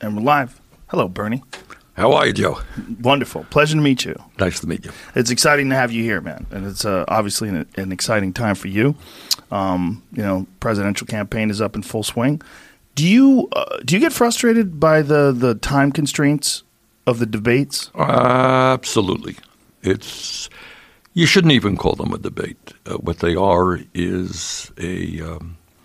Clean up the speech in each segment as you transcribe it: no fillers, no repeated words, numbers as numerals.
And we're live. Hello, Bernie. How are you, Joe? Wonderful. Pleasure to meet you. Nice to meet you. It's exciting to have you here, man. And it's obviously an exciting time for you. Presidential campaign is up in full swing. Do you get frustrated by the time constraints of the debates? Absolutely. You shouldn't even call them a debate. What they are is a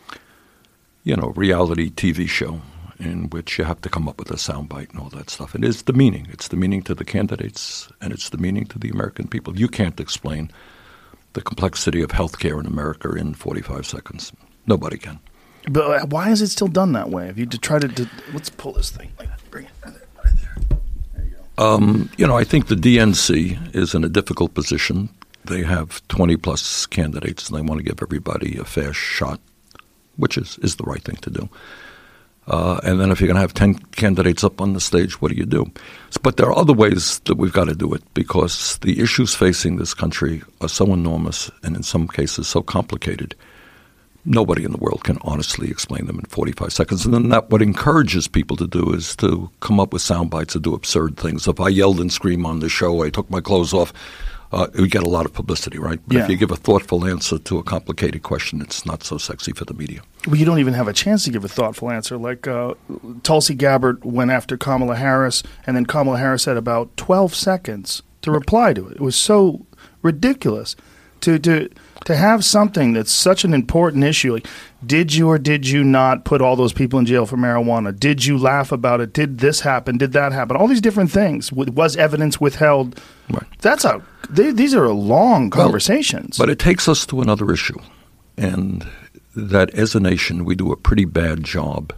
reality TV show in which you have to come up with a soundbite and all that stuff. It is the meaning. It's the meaning to the candidates, and it's the meaning to the American people. You can't explain the complexity of healthcare in America in 45 seconds. Nobody can. But why is it still done that way? If you try to let's pull this thing. Bring it right there. There you go. I think the DNC is in a difficult position. They have 20-plus candidates, and they want to give everybody a fair shot, which is the right thing to do. And then if you're going to have 10 candidates up on the stage, what do? But there are other ways that we've got to do it because the issues facing this country are so enormous and in some cases so complicated. Nobody in the world can honestly explain them in 45 seconds. And then what encourages people to do is to come up with sound bites and do absurd things. If I yelled and screamed on the show, I took my clothes off, we get a lot of publicity, right? But if you give a thoughtful answer to a complicated question, it's not so sexy for the media. Well, you don't even have a chance to give a thoughtful answer. Like Tulsi Gabbard went after Kamala Harris, and then Kamala Harris had about 12 seconds to reply to it. It was so ridiculous to have something that's such an important issue. Like, did you or did you not put all those people in jail for marijuana? Did you laugh about it? Did this happen? Did that happen? All these different things. Was evidence withheld? Right. These are long conversations. But it takes us to another issue, and that as a nation we do a pretty bad job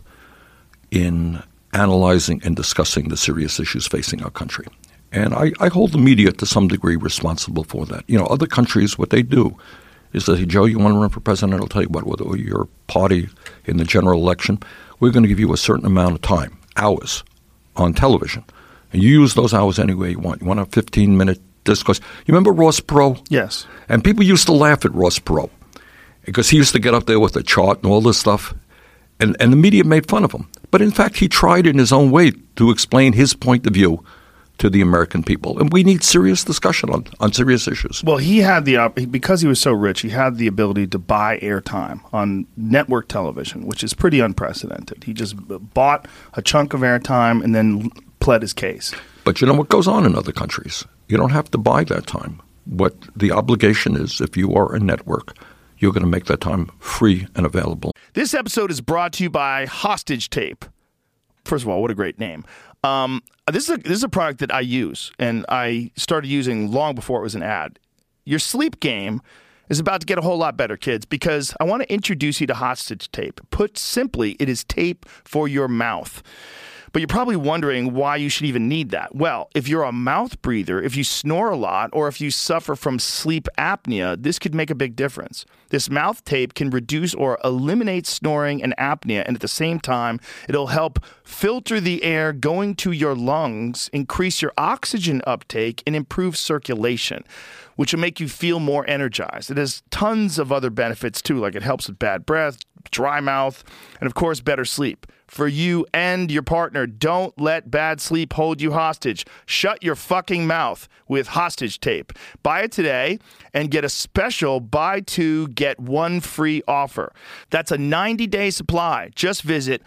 in analyzing and discussing the serious issues facing our country. And I hold the media to some degree responsible for that. Other countries, what they do is they say, Joe, you want to run for president? I'll tell you what, whether your party in the general election, we're going to give you a certain amount of time, hours, on television. And you use those hours any way you want. You want a 15-minute discourse. You remember Ross Perot? Yes. And people used to laugh at Ross Perot because he used to get up there with a chart and all this stuff. And the media made fun of him. But in fact, he tried in his own way to explain his point of view to the American people. And we need serious discussion on serious issues. Well, he had because he was so rich, he had the ability to buy airtime on network television, which is pretty unprecedented. He just bought a chunk of airtime and then pled his case. But you know what goes on in other countries? You don't have to buy that time. What the obligation is, if you are a network, you're going to make that time free and available. This episode is brought to you by Hostage Tape. First of all, what a great name. This is a product that I use, and I started using long before it was an ad. Your sleep game is about to get a whole lot better, kids, because I want to introduce you to Hostage Tape. Put simply, it is tape for your mouth. But you're probably wondering why you should even need that. Well, if you're a mouth breather, if you snore a lot, or if you suffer from sleep apnea, this could make a big difference. This mouth tape can reduce or eliminate snoring and apnea, and at the same time, it'll help filter the air going to your lungs, increase your oxygen uptake, and improve circulation, which will make you feel more energized. It has tons of other benefits, too, like it helps with bad breath, dry mouth, and, of course, better sleep. For you and your partner, don't let bad sleep hold you hostage. Shut your fucking mouth with Hostage Tape. Buy it today and get a special buy two, get one free offer. That's a 90-day supply. Just visit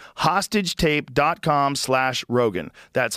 hostagetape.com/Rogan. That's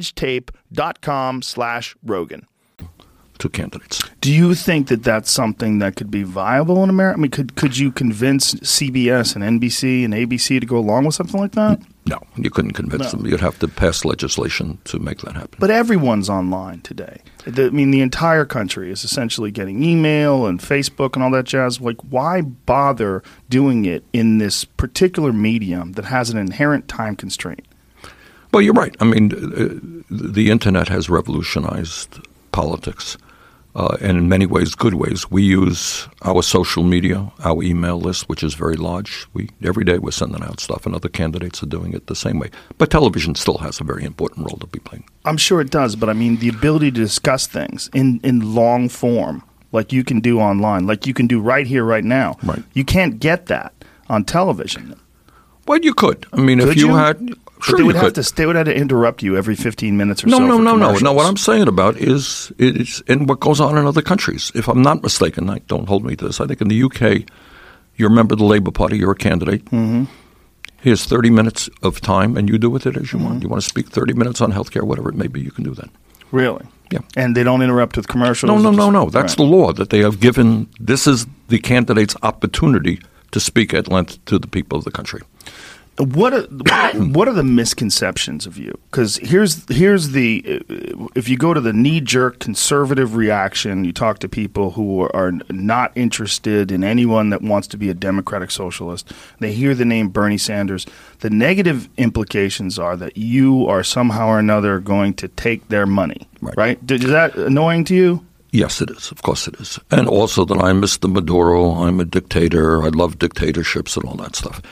hostagetape.com/Rogan. To candidates. Do you think that that's something that could be viable in America? I mean, could you convince CBS and NBC and ABC to go along with something like that? No, you couldn't convince them. You'd have to pass legislation to make that happen. But everyone's online today. The entire country is essentially getting email and Facebook and all that jazz. Like, why bother doing it in this particular medium that has an inherent time constraint? Well, you're right. I mean, the Internet has revolutionized politics. And in many ways, good ways. We use our social media, our email list, which is very large. Every day we're sending out stuff, and other candidates are doing it the same way. But television still has a very important role to be playing. I'm sure it does, but I mean the ability to discuss things in long form, like you can do online, like you can do right here, right now. Right. You can't get that on television. Well, you could. I mean, if you had Sure, they would have to interrupt you every 15 minutes or so. No. commercials. No, what I'm saying about is and what goes on in other countries. If I'm not mistaken, don't hold me to this. I think in the UK, you're a member of the Labour Party, you're a candidate. Mm-hmm. Here's 30 minutes of time, and you do with it as you want. You want to speak 30 minutes on healthcare, whatever it may be, you can do that. Really? Yeah. And they don't interrupt with commercials? No. That's the law that they have given. This is the candidate's opportunity to speak at length to the people of the country. What are the misconceptions of you? Because here's the if you go to the knee-jerk conservative reaction, you talk to people who are not interested in anyone that wants to be a democratic socialist. They hear the name Bernie Sanders. The negative implications are that you are somehow or another going to take their money. Right? Is that annoying to you? Yes, it is. Of course it is. And also that I'm Mr. Maduro, I'm a dictator, I love dictatorships and all that stuff.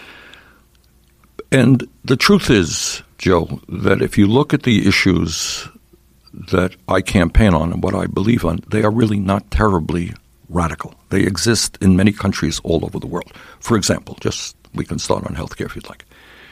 And the truth is, Joe, that if you look at the issues that I campaign on and what I believe on, they are really not terribly radical. They exist in many countries all over the world. For example, we can start on healthcare if you'd like.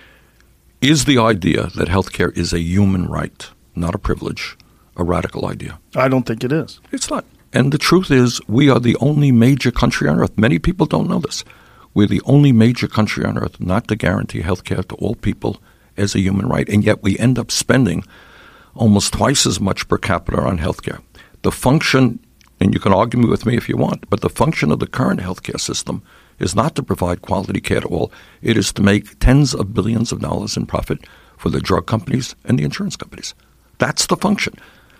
Is the idea that healthcare is a human right, not a privilege, a radical idea? I don't think it is. It's not. And the truth is, we are the only major country on earth. Many people don't know this. We're the only major country on earth not to guarantee health care to all people as a human right, and yet we end up spending almost twice as much per capita on health care. The function, and you can argue with me if you want, but the function of the current health care system is not to provide quality care to all. It is to make tens of billions of dollars in profit for the drug companies and the insurance companies. That's the function.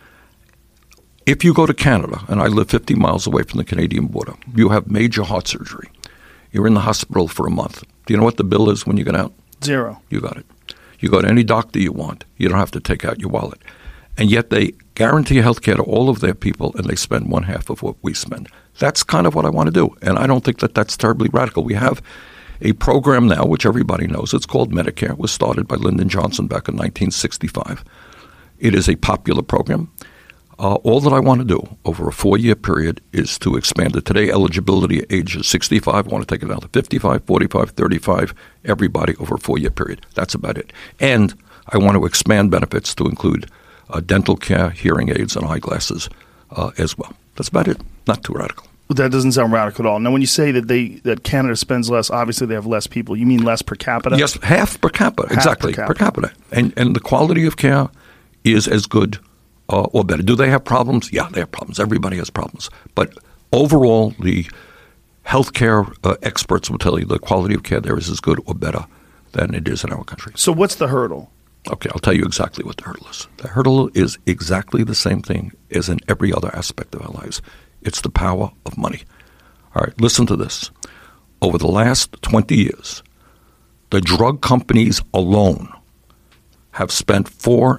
If you go to Canada, and I live 50 miles away from the Canadian border, you have major heart surgery. You're in the hospital for a month. Do you know what the bill is when you get out? Zero. You got it. You go to any doctor you want. You don't have to take out your wallet. And yet they guarantee health care to all of their people, and they spend one half of what we spend. That's kind of what I want to do. And I don't think that that's terribly radical. We have a program now, which everybody knows. It's called Medicare. It was started by Lyndon Johnson back in 1965. It is a popular program. All that I want to do over a 4-year period is to expand it. Today, eligibility age is 65. I want to take it down to 55, 45, 35, everybody over a 4-year period. That's about it. And I want to expand benefits to include dental care, hearing aids, and eyeglasses as well. That's about it. Not too radical. That doesn't sound radical at all. Now, when you say that Canada spends less, obviously they have less people. You mean less per capita? Yes, half per capita. Exactly, per capita. And the quality of care is as good or better. Do they have problems? Yeah, they have problems. Everybody has problems. But overall, the healthcare experts will tell you the quality of care there is as good or better than it is in our country. So what's the hurdle? Okay, I'll tell you exactly what the hurdle is. The hurdle is exactly the same thing as in every other aspect of our lives. It's the power of money. All right, listen to this. Over the last 20 years, the drug companies alone have spent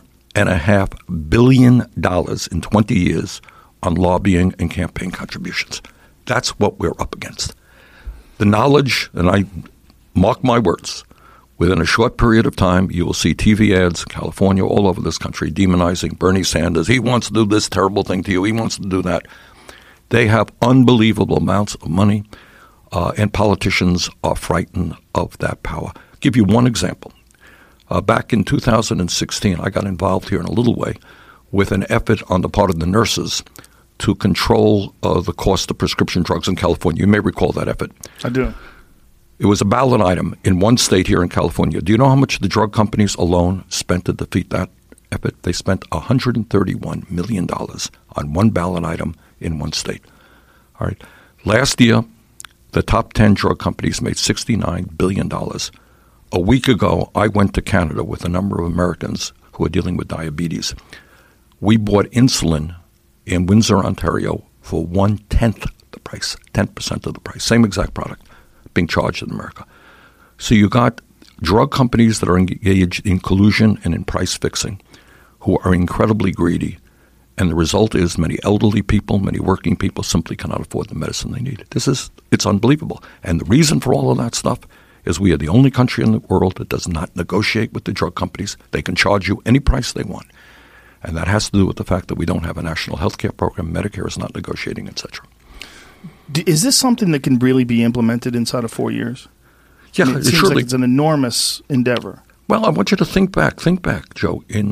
$4.5 billion in 20 years on lobbying and campaign contributions. That's what we're up against. The knowledge, and I mark my words, within a short period of time, you will see TV ads in California, all over this country, demonizing Bernie Sanders. He wants to do this terrible thing to you. He wants to do that. They have unbelievable amounts of money, and politicians are frightened of that power. I'll give you one example. Back in 2016, I got involved here in a little way with an effort on the part of the nurses to control the cost of prescription drugs in California. You may recall that effort. I do. It was a ballot item in one state here in California. Do you know how much the drug companies alone spent to defeat that effort? They spent $131 million on one ballot item in one state. All right. Last year, the top 10 drug companies made $69 billion. A week ago, I went to Canada with a number of Americans who are dealing with diabetes. We bought insulin in Windsor, Ontario for 1/10 the price, 10% of the price, same exact product being charged in America. So you got drug companies that are engaged in collusion and in price fixing who are incredibly greedy. And the result is many elderly people, many working people simply cannot afford the medicine they need. It's unbelievable. And the reason for all of that stuff is we are the only country in the world that does not negotiate with the drug companies. They can charge you any price they want. And that has to do with the fact that we don't have a national health care program, Medicare is not negotiating, etc. Is this something that can really be implemented inside of 4 years? Yeah, I mean, it seems like it's an enormous endeavor. Well, I want you to think back, Joe. In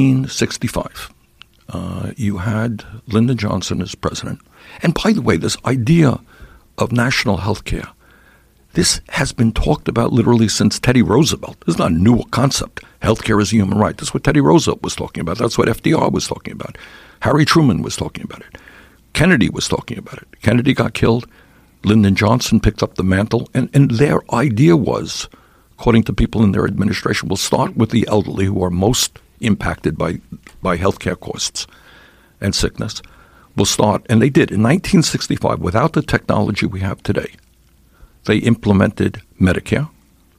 1965, you had Lyndon Johnson as president. And by the way, this idea of national health care, this has been talked about literally since Teddy Roosevelt. This is not a new concept. Healthcare is a human right. That's what Teddy Roosevelt was talking about. That's what FDR was talking about. Harry Truman was talking about it. Kennedy was talking about it. Kennedy got killed. Lyndon Johnson picked up the mantle. And their idea was, according to people in their administration, we'll start with the elderly who are most impacted by healthcare costs and sickness. We'll start, and they did. In 1965, without the technology we have today, they implemented Medicare.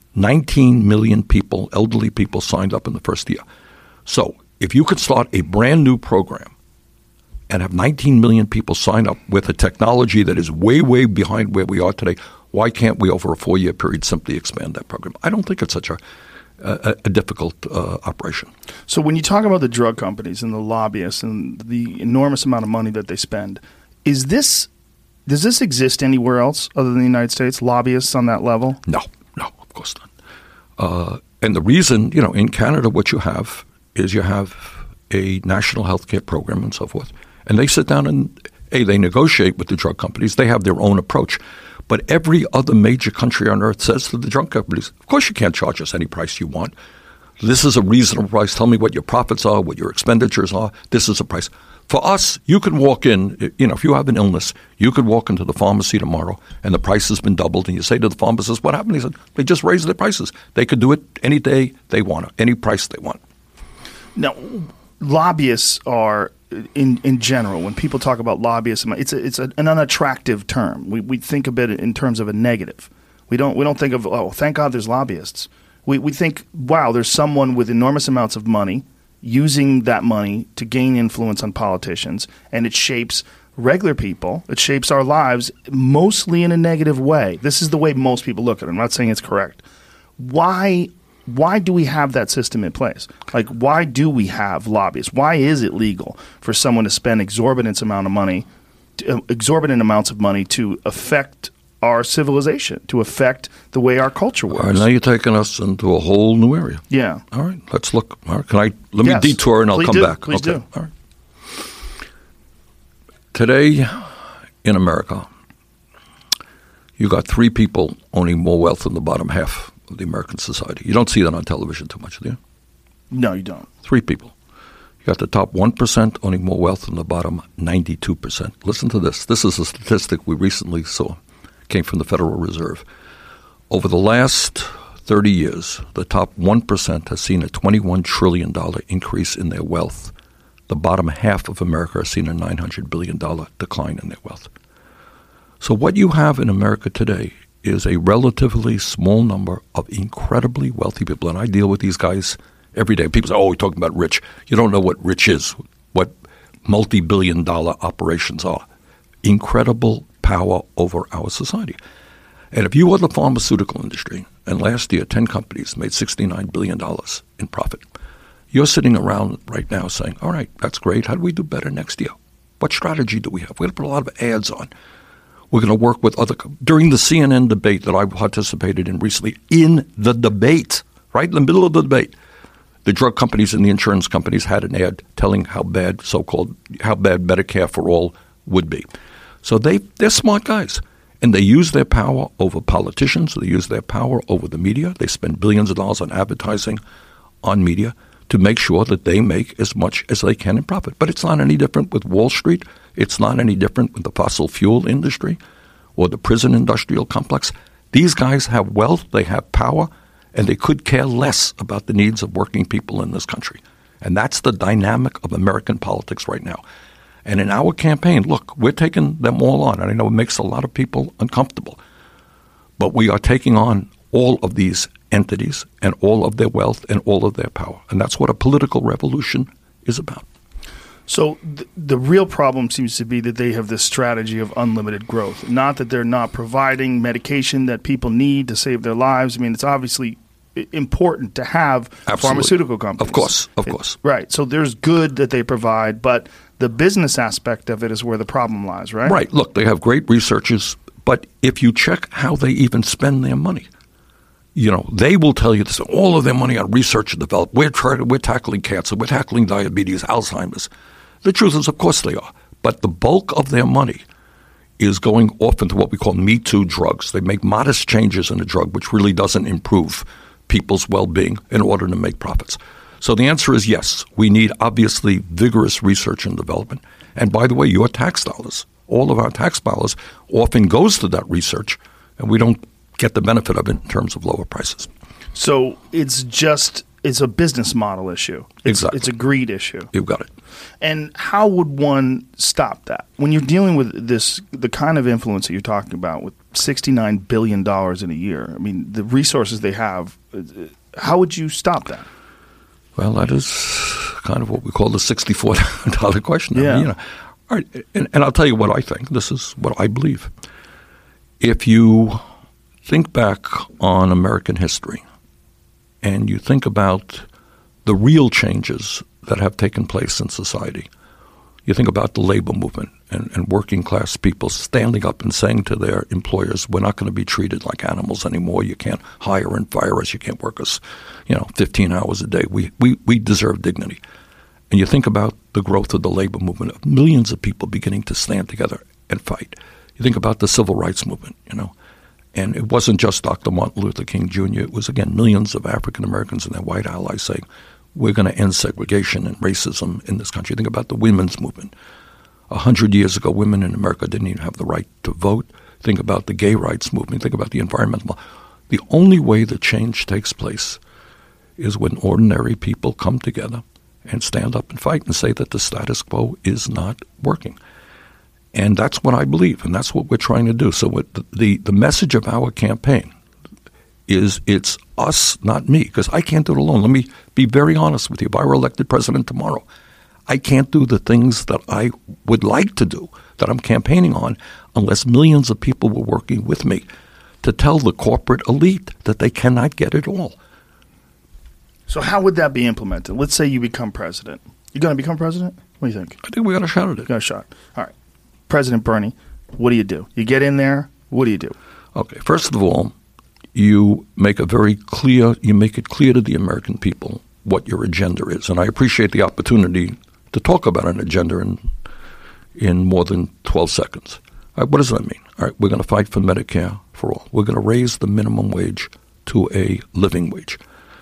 19 million people, elderly people, signed up in the first year. So if you could start a brand new program and have 19 million people sign up with a technology that is way, way behind where we are today, why can't we, over a 4-year period, simply expand that program? I don't think it's such a difficult operation. So when you talk about the drug companies and the lobbyists and the enormous amount of money that they spend, does this exist anywhere else other than the United States, lobbyists on that level? No, of course not. And the reason, in Canada, what you have is you have a national health care program and so forth. And they sit down and, they negotiate with the drug companies. They have their own approach. But every other major country on earth says to the drug companies, of course you can't charge us any price you want. This is a reasonable price. Tell me what your profits are, what your expenditures are. This is a price. For us, you can walk in, if you have an illness, you could walk into the pharmacy tomorrow and the price has been doubled. And you say to the pharmacist, what happened? He said, they just raised their prices. They could do it any day they want, any price they want. Now, lobbyists are, in general, when people talk about lobbyists, it's an unattractive term. We think of it in terms of a negative. We don't think of, oh, thank God there's lobbyists. We think, wow, there's someone with enormous amounts of money using that money to gain influence on politicians, and it shapes regular people. It shapes our lives mostly in a negative way. This is the way most people look at it. I'm not saying it's correct. Why do we have that system in place? Like, why do we have lobbyists? Why is it legal for someone to spend exorbitant amounts of money to affect our civilization, to affect the way our culture works? All right, now you're taking us into a whole new area. Yeah. All right, let's look. All right, let me detour and I'll come back. Please do. All right. Today in America, you got 3 people owning more wealth than the bottom half of the American society. You don't see that on television too much, do you? No, you don't. 3 people. You got the top 1% owning more wealth than the bottom 92%. Listen to this. This is a statistic we recently saw. It came from the Federal Reserve. Over the last 30 years, the top 1% has seen a $21 trillion increase in their wealth. The bottom half of America has seen a $900 billion decline in their wealth. So what you have in America today is a relatively small number of incredibly wealthy people. And I deal with these guys every day. People say, oh, we're talking about rich. You don't know what rich is, what multi-billion-dollar operations are. Incredible power over our society. And if you are the pharmaceutical industry, and last year 10 companies made $69 billion in profit, you're sitting around right now saying, all right, that's great. How do we do better next year? What strategy do we have? We're going to put a lot of ads on. We're going to work with during the CNN debate that I participated in recently, in the debate, right in the middle of the debate, the drug companies and the insurance companies had an ad telling how bad Medicare for all would be. So they're smart guys, and they use their power over politicians. They use their power over the media. They spend billions of dollars on advertising on media to make sure that they make as much as they can in profit. But it's not any different with Wall Street. It's not any different with the fossil fuel industry or the prison industrial complex. These guys have wealth, they have power, and they could care less about the needs of working people in this country. And that's the dynamic of American politics right now. And in our campaign, look, we're taking them all on. And I know it makes a lot of people uncomfortable. But we are taking on all of these entities and all of their wealth and all of their power. And that's what a political revolution is about. So the real problem seems to be that they have this strategy of unlimited growth. Not that they're not providing medication that people need to save their lives. I mean, it's obviously important to have pharmaceutical companies. Of course. Right. So there's good that they provide, but the business aspect of it is where the problem lies, right? Right. Look, they have great researchers, but if you check how they even spend their money, they will tell you this, all of their money on research and development. We're tackling cancer. We're tackling diabetes, Alzheimer's. The truth is, of course they are. But the bulk of their money is going off into what we call Me Too drugs. They make modest changes in a drug which really doesn't improve people's well-being in order to make profits. So the answer is yes. We need, obviously, vigorous research and development. And by the way, your tax dollars, all of our tax dollars often goes to that research, and we don't get the benefit of it in terms of lower prices. So it's a business model issue. Exactly. It's a greed issue. You've got it. And how would one stop that? When you're dealing with the kind of influence that you're talking about with $69 billion in a year, I mean, the resources they have, how would you stop that? Well, that is kind of what we call the $64 question. Yeah. I mean, all right, and I'll tell you what I think. This is what I believe. If you think back on American history and you think about the real changes that have taken place in society, you think about the labor movement and working class people standing up and saying to their employers, we're not going to be treated like animals anymore. You can't hire and fire us. You can't work us, 15 hours a day. We deserve dignity. And you think about the growth of the labor movement, of millions of people beginning to stand together and fight. You think about the civil rights movement, and it wasn't just Dr. Martin Luther King Jr. It was, again, millions of African Americans and their white allies saying, we're going to end segregation and racism in this country. Think about the women's movement. 100 years ago, women in America didn't even have the right to vote. Think about the gay rights movement. Think about the environmental. The only way that change takes place is when ordinary people come together and stand up and fight and say that the status quo is not working. And that's what I believe, and that's what we're trying to do. So what the message of our campaign is, it's us, not me, because I can't do it alone. Let me be very honest with you. If I were elected president tomorrow, I can't do the things that I would like to do, that I'm campaigning on, unless millions of people were working with me to tell the corporate elite that they cannot get it all. So how would that be implemented? Let's say you become president. You're going to become president? What do you think? I think we got a shot at it. Got a shot. All right. President Bernie, what do? You get in there, what do you do? Okay. First of all, you make it clear to the American people what your agenda is. And I appreciate the opportunity to talk about an agenda in more than 12 seconds. All right, what does that mean? All right, we're going to fight for Medicare for all. We're going to raise the minimum wage to a living wage.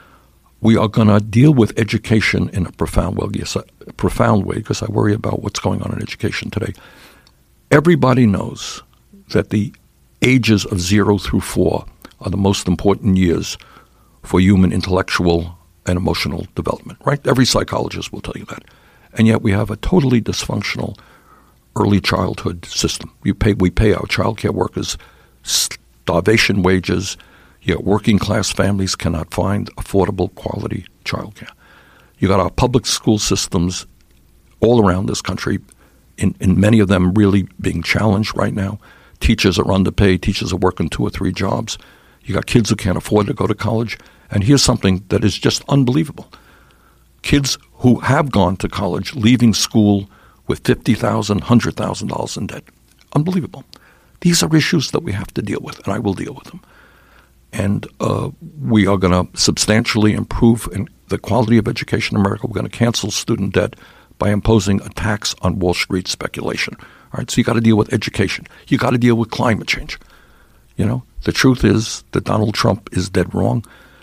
We are going to deal with education in a profound way, because I worry about what's going on in education today. Everybody knows that the ages of 0 through 4 are the most important years for human intellectual and emotional development, right? Every psychologist will tell you that. And yet we have a totally dysfunctional early childhood system. We pay our child care workers starvation wages, yet working class families cannot find affordable quality child care. You got our public school systems all around this country, in many of them really being challenged right now. Teachers are underpaid. Teachers are working 2 or 3 jobs. You got kids who can't afford to go to college. And here's something that is just unbelievable. Kids who have gone to college leaving school with $50,000, $100,000 in debt. Unbelievable. These are issues that we have to deal with, and I will deal with them. And we are going to substantially improve the quality of education in America. We're going to cancel student debt by imposing a tax on Wall Street speculation. All right, so you got to deal with education. You got to deal with climate change. The truth is that Donald Trump is dead wrong.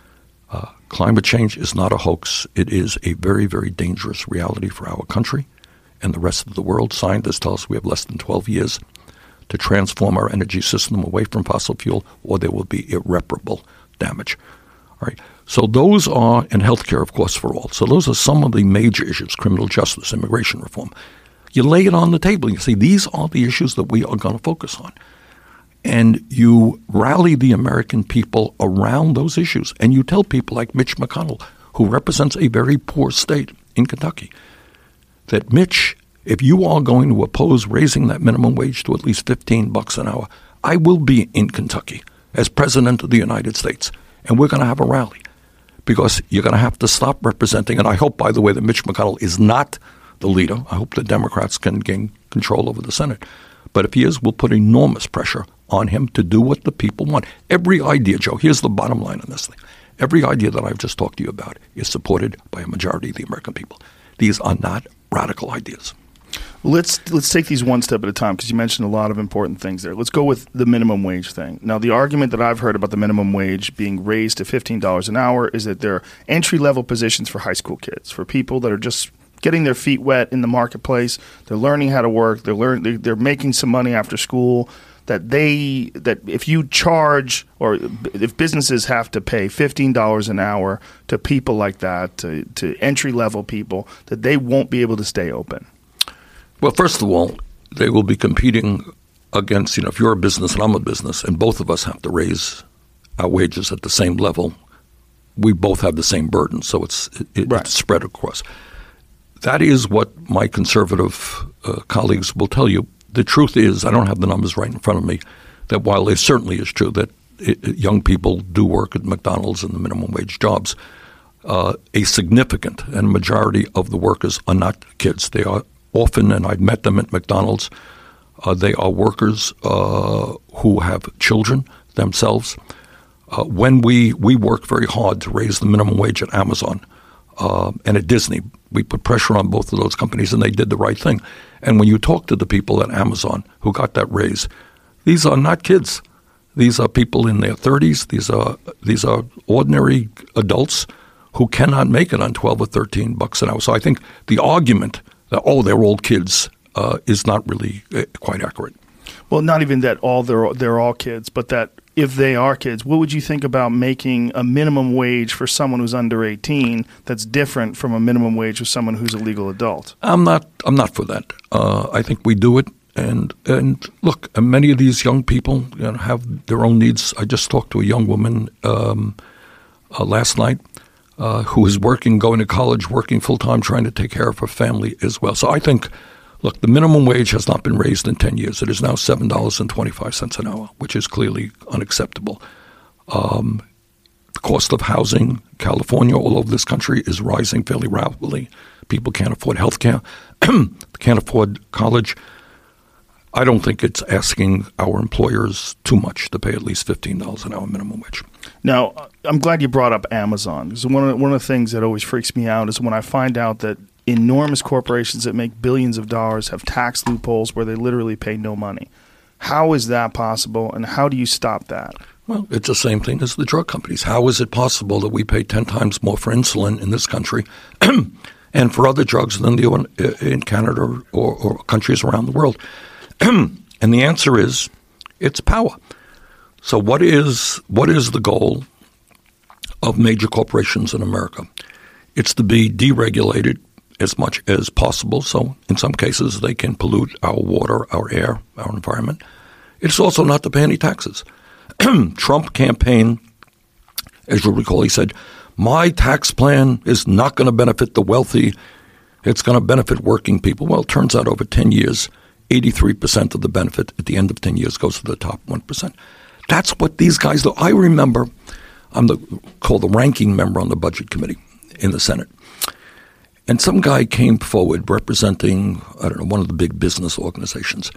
Climate change is not a hoax. It is a very, very dangerous reality for our country and the rest of the world. Scientists tell us we have less than 12 years to transform our energy system away from fossil fuel, or there will be irreparable damage. All right. So those are, and healthcare, of course, for all. So those are some of the major issues: criminal justice, immigration reform. You lay it on the table. You say these are the issues that we are going to focus on. And you rally the American people around those issues. And you tell people like Mitch McConnell, who represents a very poor state in Kentucky, that, Mitch, if you are going to oppose raising that minimum wage to at least $15 an hour, I will be in Kentucky as president of the United States. And we're going to have a rally, because you're going to have to stop representing. And I hope, by the way, that Mitch McConnell is not the leader. I hope the Democrats can gain control over the Senate. But if he is, we'll put enormous pressure on him to do what the people want. Every idea, Joe, here's the bottom line on this thing. Every idea that I've just talked to you about is supported by a majority of the American people. These are not radical ideas. Let's take these one step at a time, because you mentioned a lot of important things there. Let's go with the minimum wage thing. Now, the argument that I've heard about the minimum wage being raised to $15 an hour is that they're entry-level positions for high school kids, for people that are just getting their feet wet in the marketplace. They're learning how to work. They're making some money after school. That if you charge, or if businesses have to pay $15 an hour to people like that, to entry-level people, that they won't be able to stay open. Well, first of all, they will be competing against, if you're a business and I'm a business, and both of us have to raise our wages at the same level, we both have the same burden, so it's spread across. That is what my conservative colleagues will tell you. The truth is, I don't have the numbers right in front of me, that while it certainly is true that young people do work at McDonald's and the minimum wage jobs, a significant and majority of the workers are not kids. They are often, and I've met them at McDonald's, they are workers who have children themselves. When we work very hard to raise the minimum wage at Amazon and at Disney, we put pressure on both of those companies, and they did the right thing. And when you talk to the people at Amazon who got that raise, these are not kids. These are people in their 30s. These are ordinary adults who cannot make it on $12 or $13 an hour. So I think the argument that, they're old kids, is not really quite accurate. Well, not even that they're all kids, but that if they are kids, what would you think about making a minimum wage for someone who's under 18 that's different from a minimum wage for someone who's a legal adult? I'm not for that. I think we do it, and look, many of these young people have their own needs. I just talked to a young woman last night who is working, going to college, working full-time, trying to take care of her family as well. So I think, look, the minimum wage has not been raised in 10 years. It is now $7.25 an hour, which is clearly unacceptable. The cost of housing, California, all over this country, is rising fairly rapidly. People can't afford health care, can't afford college. I don't think it's asking our employers too much to pay at least $15 an hour minimum wage. Now, I'm glad you brought up Amazon, because one of the things that always freaks me out is when I find out that enormous corporations that make billions of dollars have tax loopholes where they literally pay no money. How is that possible, and how do you stop that? Well, it's the same thing as the drug companies. How is it possible that we pay 10 times more for insulin in this country and for other drugs than in Canada or countries around the world? And the answer is, it's power. So what is the goal of major corporations in America? It's to be deregulated as much as possible. So in some cases, they can pollute our water, our air, our environment. It's also not to pay any taxes. Trump campaign, as you'll recall, he said, my tax plan is not going to benefit the wealthy. It's going to benefit working people. Well, it turns out over 10 years, 83% of the benefit at the end of 10 years goes to the top 1%. That's what these guys do. I remember I'm called the ranking member on the Budget Committee in the Senate. And some guy came forward representing, one of the big business organizations.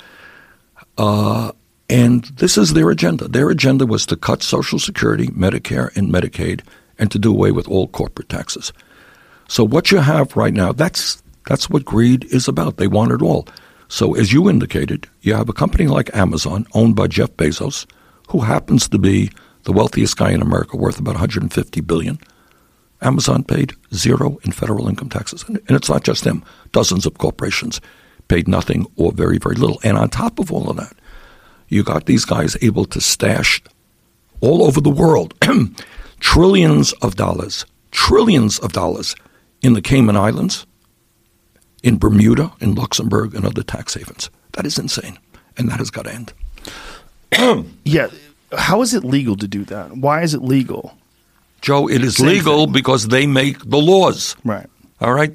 And this is their agenda. Their agenda was to cut Social Security, Medicare, and Medicaid, and to do away with all corporate taxes. So what you have right now, that's what greed is about. They want it all. So as you indicated, you have a company like Amazon, owned by Jeff Bezos, who happens to be the wealthiest guy in America, worth about $150 billion. Amazon paid zero in federal income taxes. And it's not just him. Dozens of corporations paid nothing or very, very little. And on top of all of that, you got these guys able to stash all over the world trillions of dollars in the Cayman Islands, in Bermuda, in Luxembourg, and other tax havens. That is insane, and that has got to end. Yeah. How is it legal to do that? Why is it legal? Joe, it is legal because they make the laws. Right. All right?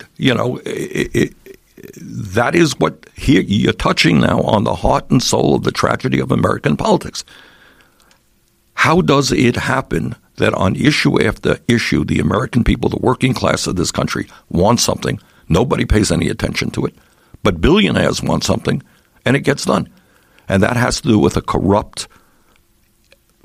That is what here you're touching now on the heart and soul of the tragedy of American politics. How does it happen that on issue after issue, the American people, the working class of this country, want something, nobody pays any attention to it, but billionaires want something, and it gets done? And that has to do with a corrupt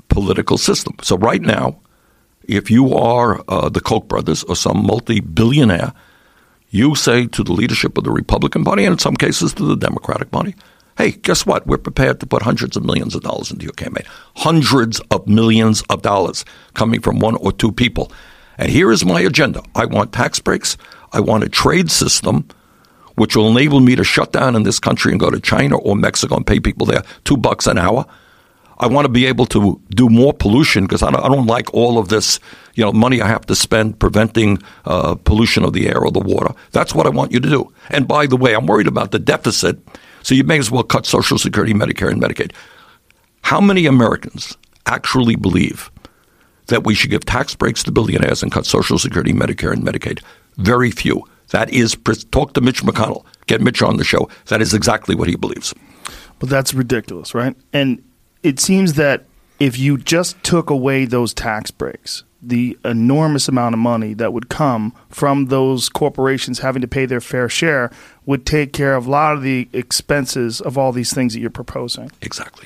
political system. So right now, if you are the Koch brothers or some multi-billionaire, you say to the leadership of the Republican Party, and in some cases to the Democratic Party, hey, guess what? We're prepared to put hundreds of millions of dollars into your campaign. Hundreds of millions of dollars coming from one or two people. And here is my agenda. I want tax breaks. I want a trade system which will enable me to shut down in this country and go to China or Mexico and pay people there $2 an hour. I want to be able to do more pollution because I don't like all of this, money I have to spend preventing pollution of the air or the water. That's what I want you to do. And by the way, I'm worried about the deficit, so you may as well cut Social Security, Medicare, and Medicaid. How many Americans actually believe that we should give tax breaks to billionaires and cut Social Security, Medicare, and Medicaid? Very few. That is, talk to Mitch McConnell. Get Mitch on the show. That is exactly what he believes. But that's ridiculous, right? And it seems that if you just took away those tax breaks, the enormous amount of money that would come from those corporations having to pay their fair share would take care of a lot of the expenses of all these things that you're proposing. Exactly.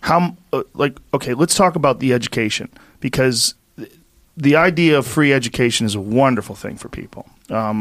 Okay, let's talk about the education, because the idea of free education is a wonderful thing for people.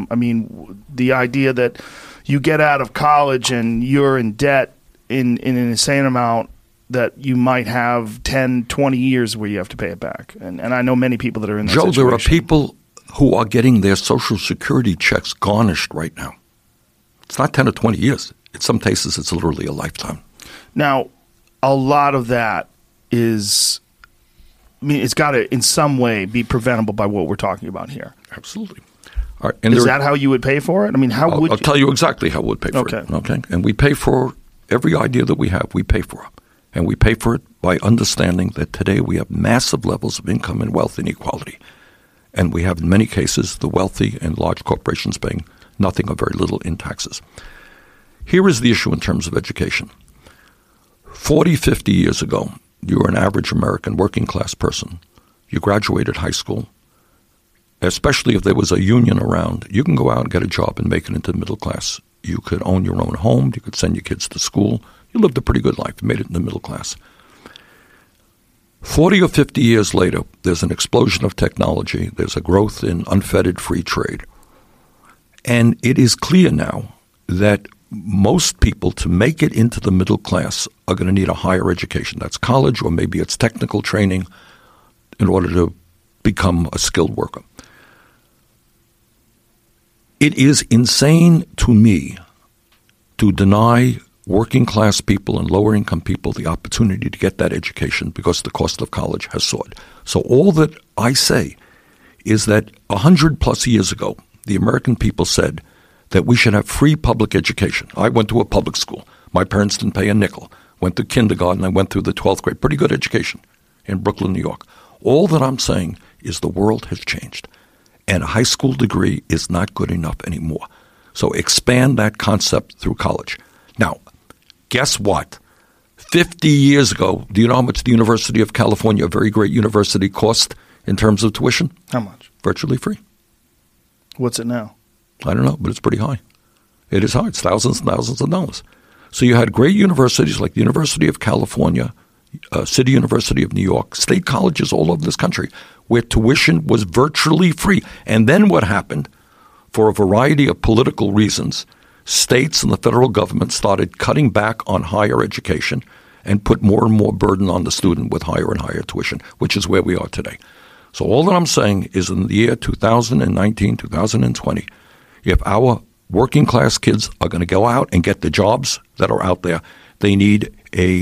The idea that you get out of college and you're in debt in an insane amount that you might have 10, 20 years where you have to pay it back. And I know many people that are in that situation. Joe, there are people who are getting their Social Security checks garnished right now. It's not 10 or 20 years. In some cases, it's literally a lifetime. Now, a lot of that is, it's got to in some way be preventable by what we're talking about here. Absolutely. All right, is that how you would pay for it? I'll tell you exactly how we'd pay for it. Okay. And we pay for every idea that we have, we pay for it. And we pay for it by understanding that today we have massive levels of income and wealth inequality. And we have, in many cases, the wealthy and large corporations paying nothing or very little in taxes. Here is the issue in terms of education. 40, 50 years ago, you were an average American working class person. You graduated high school. Especially if there was a union around, you can go out and get a job and make it into the middle class. You could own your own home. You could send your kids to school. You lived a pretty good life. You made it in the middle class. 40 or 50 years later, there's an explosion of technology. There's a growth in unfettered free trade. And it is clear now that most people, to make it into the middle class, are going to need a higher education. That's college, or maybe it's technical training in order to become a skilled worker. It is insane to me to deny working class people and lower income people the opportunity to get that education because the cost of college has soared. So all that I say is that 100 plus years ago, the American people said that we should have free public education. I went to a public school. My parents didn't pay a nickel. Went to kindergarten. I went through the 12th grade. Pretty good education in Brooklyn, New York. All that I'm saying is the world has changed. And a high school degree is not good enough anymore. So expand that concept through college. Now, guess what? 50 years ago, do you know how much the University of California, a very great university, cost in terms of tuition? How much? Virtually free. What's it now? I don't know, but it's pretty high. It is high. It's thousands and thousands of dollars. So you had great universities like the University of California, City University of New York, state colleges all over this country, where tuition was virtually free. And then what happened, for a variety of political reasons, states and the federal government started cutting back on higher education and put more and more burden on the student with higher and higher tuition, which is where we are today. So all that I'm saying is in the year 2019, 2020, if our working class kids are going to go out and get the jobs that are out there, they need a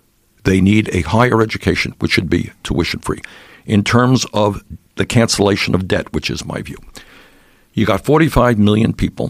higher education, which should be tuition free. In terms of the cancellation of debt, which is my view, you got 45 million people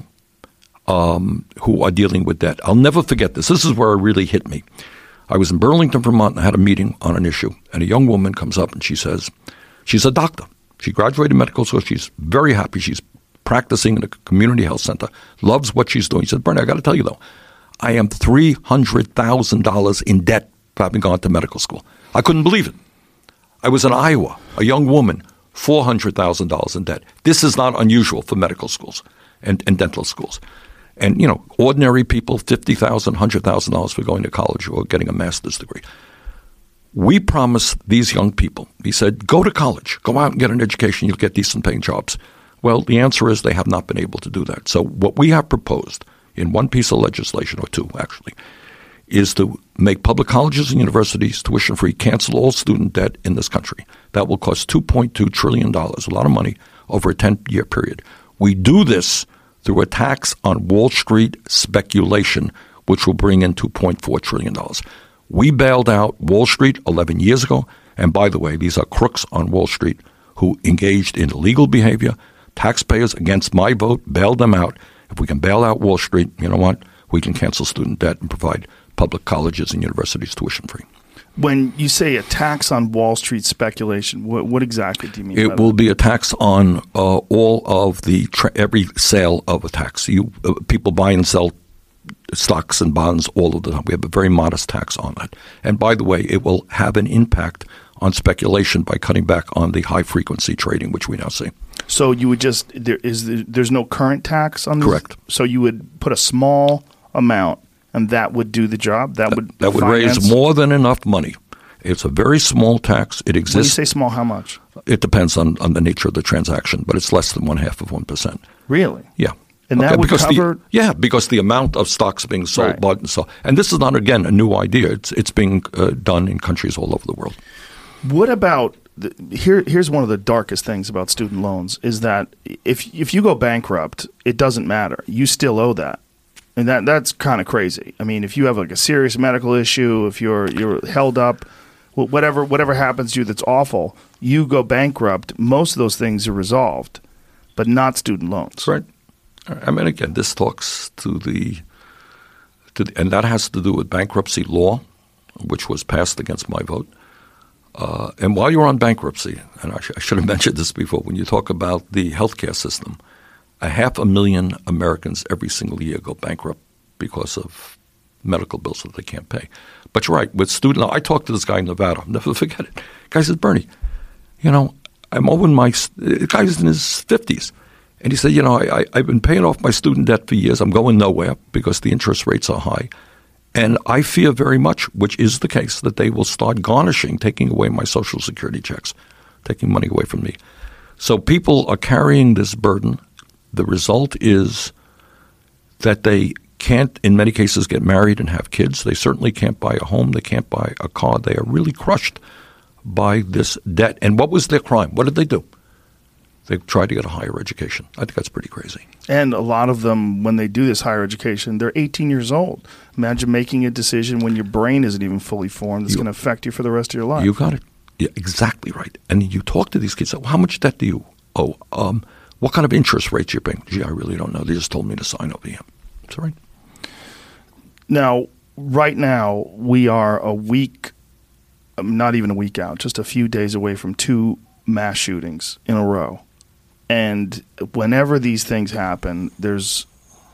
who are dealing with debt. I'll never forget this. This is where it really hit me. I was in Burlington, Vermont, and I had a meeting on an issue, and a young woman comes up and she says, she's a doctor. She graduated medical school. She's very happy. She's practicing in a community health center, loves what she's doing. She said, Bernie, I got to tell you, though, I am $300,000 in debt for having gone to medical school. I couldn't believe it. I was in Iowa, a young woman, $400,000 in debt. This is not unusual for medical schools and dental schools. And, you know, ordinary people, $50,000, $100,000 for going to college or getting a master's degree. We promised these young people, he said, go to college, go out and get an education, you'll get decent paying jobs. Well, the answer is they have not been able to do that. So what we have proposed in one piece of legislation, or two actually, is to make public colleges and universities tuition-free, cancel all student debt in this country. That will cost $2.2 trillion, a lot of money, over a 10-year period. We do this through a tax on Wall Street speculation, which will bring in $2.4 trillion. We bailed out Wall Street 11 years ago. And by the way, these are crooks on Wall Street who engaged in illegal behavior. Taxpayers, against my vote, bailed them out. If we can bail out Wall Street, you know what? We can cancel student debt and provide public colleges and universities tuition-free. When you say a tax on Wall Street speculation, what exactly do you mean? It will be a tax on all of the every sale of a tax. People buy and sell stocks and bonds all of the time. We have a very modest tax on that. And by the way, it will have an impact on speculation by cutting back on the high-frequency trading, which we now see. So you would just there's no current tax on this? Correct. So you would put a small amount, and that would do the job? That would raise more than enough money. It's a very small tax. It exists. When you say small, how much? It depends on the nature of the transaction, but it's less than 0.5%. Really? Yeah. And that would cover? Because the amount of stocks being sold, right. bought and sold. And this is not, again, a new idea. It's being done in countries all over the world. What about here's one of the darkest things about student loans is that if you go bankrupt, it doesn't matter. You still owe that. And that's kind of crazy. I mean, if you have like a serious medical issue, if you're held up, whatever happens to you that's awful, you go bankrupt, most of those things are resolved, but not student loans. Right. I mean, again, this talks to and that has to do with bankruptcy law, which was passed against my vote. And while you're on bankruptcy, and I should have mentioned this before, when you talk about the healthcare system, 500,000 Americans every single year go bankrupt because of medical bills that they can't pay. But you're right. With student, I talked to this guy in Nevada. I'll never forget it. The guy says, Bernie, I'm owing the guy's in his 50s. And he said, I've been paying off my student debt for years. I'm going nowhere because the interest rates are high. And I fear very much, which is the case, that they will start garnishing, taking away my Social Security checks, taking money away from me. So people are carrying this burden. The result is that they can't, in many cases, get married and have kids. They certainly can't buy a home. They can't buy a car. They are really crushed by this debt. And what was their crime? What did they do? They tried to get a higher education. I think that's pretty crazy. And a lot of them, when they do this higher education, they're 18 years old. Imagine making a decision when your brain isn't even fully formed that's going to affect you for the rest of your life. You got it. Yeah, exactly right. And you talk to these kids, well, how much debt do you owe? What kind of interest rates you're paying? Gee, I really don't know. They just told me to sign over here. That's all right. Now, right now, we are a week, not even a week out, just a few days away from 2 mass shootings in a row. And whenever these things happen, there's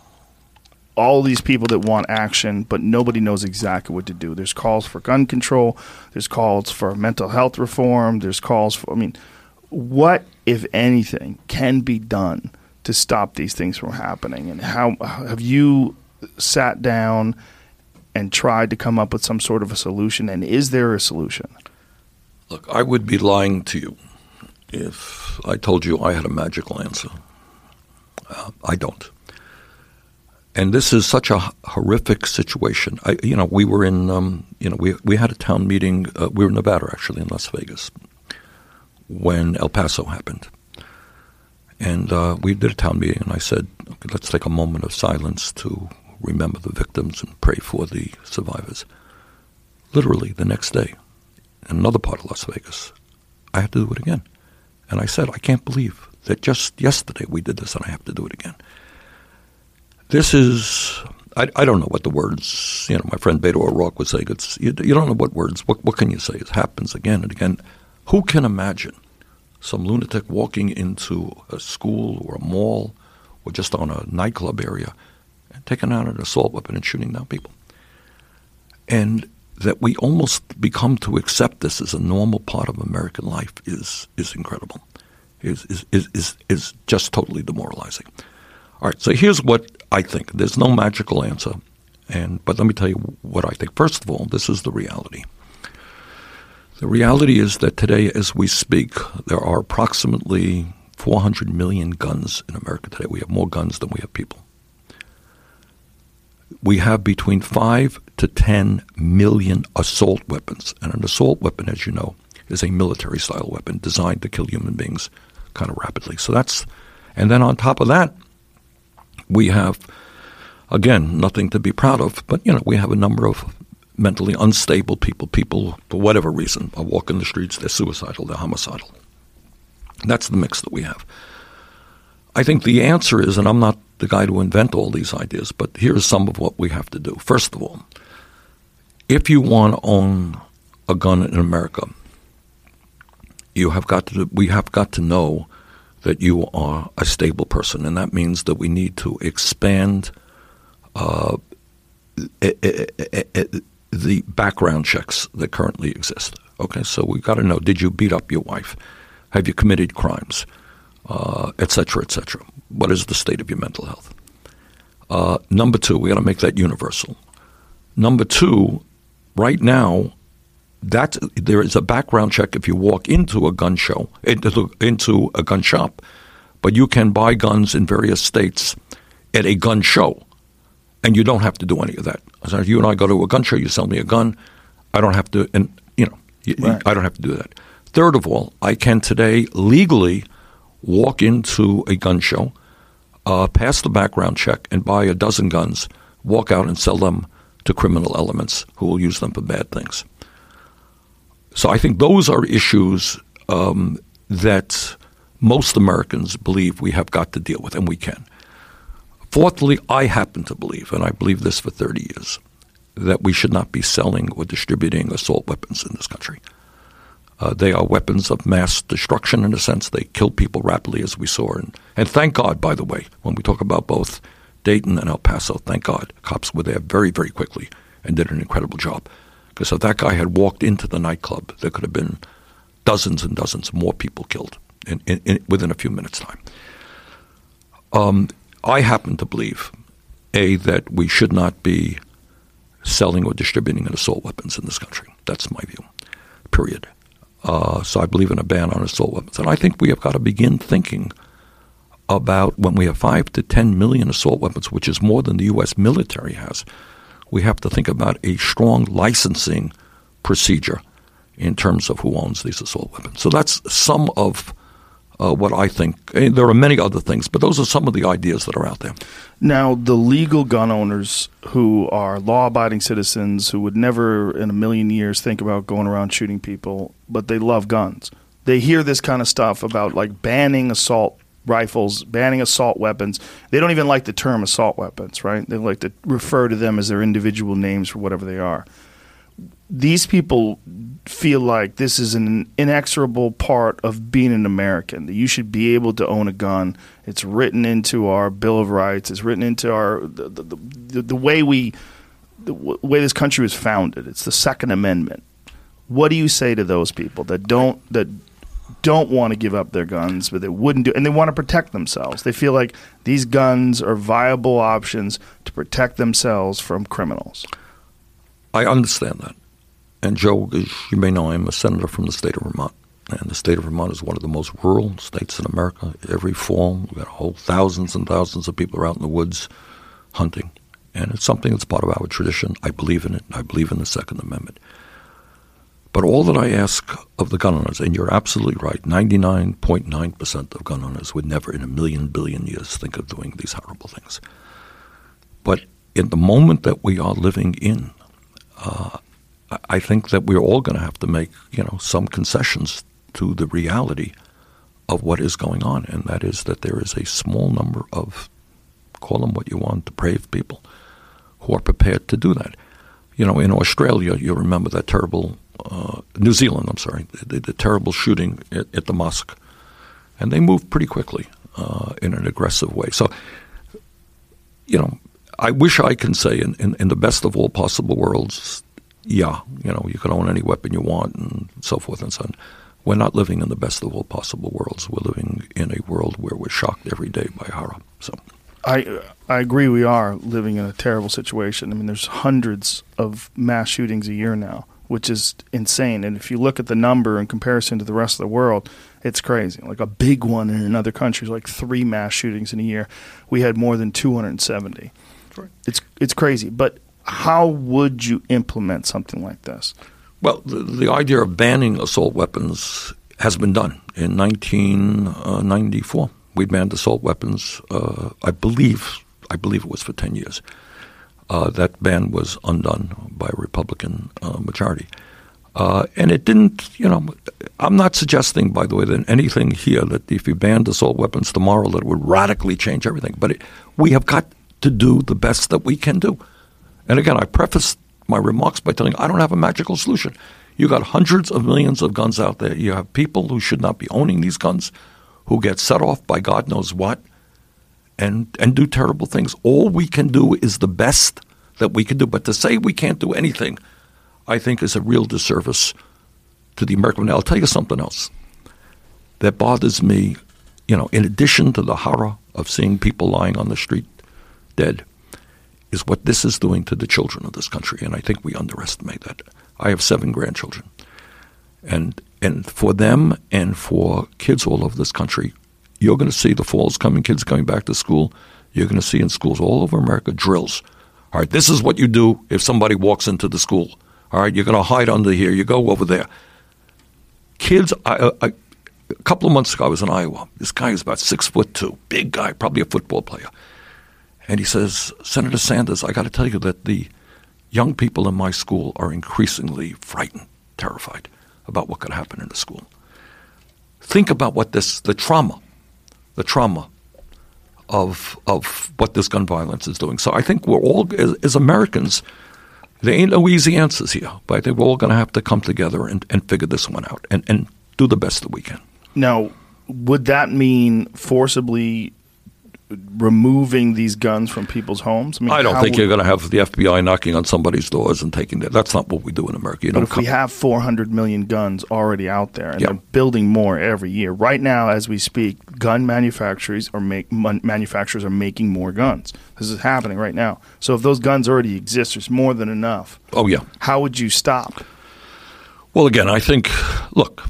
all these people that want action, but nobody knows exactly what to do. There's calls for gun control. There's calls for mental health reform. There's calls for, what, if anything, can be done to stop these things from happening? And how have you sat down and tried to come up with some sort of a solution? And is there a solution? Look, I would be lying to you if I told you I had a magical answer. I don't. And this is such a horrific situation. We were in, we had a town meeting. We were in Nevada, actually, in Las Vegas, when El Paso happened. And we did a town meeting, and I said, okay, let's take a moment of silence to remember the victims and pray for the survivors. Literally, the next day, in another part of Las Vegas, I had to do it again. And I said, I can't believe that just yesterday we did this and I have to do it again. This is, I don't know what the words, my friend Beto O'Rourke would say, you don't know what words, what can you say? It happens again and again. Who can imagine some lunatic walking into a school or a mall or just on a nightclub area and taking out an assault weapon and shooting down people? And that we almost become to accept this as a normal part of American life is incredible, is just totally demoralizing. All right, so here's what I think. There's no magical answer, but let me tell you what I think. First of all, this is the reality. The reality is that today, as we speak, there are approximately 400 million guns in America today. We have more guns than we have people. We have between 5 to 10 million assault weapons. And an assault weapon, as you know, is a military-style weapon designed to kill human beings kind of rapidly. So that's, and then on top of that, we have, again, nothing to be proud of, but, we have a number of mentally unstable people, for whatever reason, are walking the streets, they're suicidal, they're homicidal. That's the mix that we have. I think the answer is, and I'm not the guy to invent all these ideas, but here's some of what we have to do. First of all, if you want to own a gun in America, we have got to know that you are a stable person, and that means that we need to expand the background checks that currently exist. Okay, so we've got to know, did you beat up your wife? Have you committed crimes? Et cetera, et cetera. What is the state of your mental health? Number two, we got to make that universal. Number two, right now, there is a background check if you walk into a gun show, into a gun shop, but you can buy guns in various states at a gun show, and you don't have to do any of that. So if you and I go to a gun show, you sell me a gun, I don't have to, right. I don't have to do that. Third of all, I can today legally walk into a gun show, pass the background check, and buy a dozen guns, walk out and sell them to criminal elements who will use them for bad things. So I think those are issues that most Americans believe we have got to deal with, and we can. Fourthly, I happen to believe, and I believe this for 30 years, that we should not be selling or distributing assault weapons in this country. They are weapons of mass destruction in a sense. They kill people rapidly, as we saw. And thank God, by the way, when we talk about both Dayton and El Paso, thank God, cops were there very, very quickly and did an incredible job. Because if that guy had walked into the nightclub, there could have been dozens and dozens more people killed within a few minutes' time. I happen to believe, that we should not be selling or distributing assault weapons in this country. That's my view, period. So I believe in a ban on assault weapons. And I think we have got to begin thinking about when we have 5 to 10 million assault weapons, which is more than the U.S. military has, we have to think about a strong licensing procedure in terms of who owns these assault weapons. So that's some of what I think. There are many other things, but those are some of the ideas that are out there. Now, the legal gun owners who are law-abiding citizens who would never in a million years think about going around shooting people, but they love guns. They hear this kind of stuff about like banning assault rifles, banning assault weapons. They don't even like the term assault weapons, right? They like to refer to them as their individual names for whatever they are. These people feel like this is an inexorable part of being an American, that you should be able to own a gun. It's written into our Bill of Rights. It's written into our the way this country was founded. It's the Second Amendment. What do you say to those people that don't want to give up their guns, but they wouldn't do, and they want to protect themselves? They feel like these guns are viable options to protect themselves from criminals. I understand that. And Joe, as you may know, I'm a senator from the state of Vermont. And the state of Vermont is one of the most rural states in America. Every fall, we've got whole thousands and thousands of people are out in the woods hunting. And it's something that's part of our tradition. I believe in it. I believe in the Second Amendment. But all that I ask of the gun owners, and you're absolutely right, 99.9% of gun owners would never in a million billion years think of doing these horrible things. But in the moment that we are living in, I think that we're all going to have to make, some concessions to the reality of what is going on, and that is that there is a small number of, call them what you want, depraved people who are prepared to do that. In Australia, you remember that terrible, New Zealand, I'm sorry, the terrible shooting at the mosque, and they moved pretty quickly in an aggressive way. So, I wish I can say in the best of all possible worlds, you can own any weapon you want and so forth and so on. We're not living in the best of all possible worlds. We're living in a world where we're shocked every day by horror. So, I agree we are living in a terrible situation. I mean, there's hundreds of mass shootings a year now. which is insane. And if you look at the number in comparison to the rest of the world, it's crazy. Like a big one in another country is like 3 mass shootings in a year. We had more than 270. Right. It's crazy. But how would you implement something like this? Well, the idea of banning assault weapons has been done. In 1994, we banned assault weapons, I believe it was for 10 years. That ban was undone by a Republican majority. And it didn't, I'm not suggesting, by the way, that anything here that if you banned assault weapons tomorrow that would radically change everything. But we have got to do the best that we can do. And again, I prefaced my remarks by telling you I don't have a magical solution. You got hundreds of millions of guns out there. You have people who should not be owning these guns, who get set off by God knows what, and do terrible things. All we can do is the best that we can do. But to say we can't do anything, I think, is a real disservice to the American. Now, I'll tell you something else that bothers me. In addition to the horror of seeing people lying on the street dead, is what this is doing to the children of this country. And I think we underestimate that. I have 7 grandchildren. And for them and for kids all over this country, you're going to see the fall's coming, kids coming back to school. You're going to see in schools all over America drills. All right, this is what you do if somebody walks into the school. All right, you're going to hide under here. You go over there. Kids, a couple of months ago, I was in Iowa. This guy is about 6'2", big guy, probably a football player. And he says, Senator Sanders, I got to tell you that the young people in my school are increasingly frightened, terrified about what could happen in the school. Think about what the trauma of what this gun violence is doing. So I think we're all, as Americans, there ain't no easy answers here, but I think we're all going to have to come together and figure this one out and do the best that we can. Now, would that mean forcibly removing these guns from people's homes? I don't think you're going to have the FBI knocking on somebody's doors and taking that. That's not what we do in America. But if we have 400 million guns already out there, and they're building more every year, right now as we speak, gun manufacturers are making more guns. This is happening right now. So if those guns already exist, there's more than enough. Oh, yeah. How would you stop? Well, again, I think, look,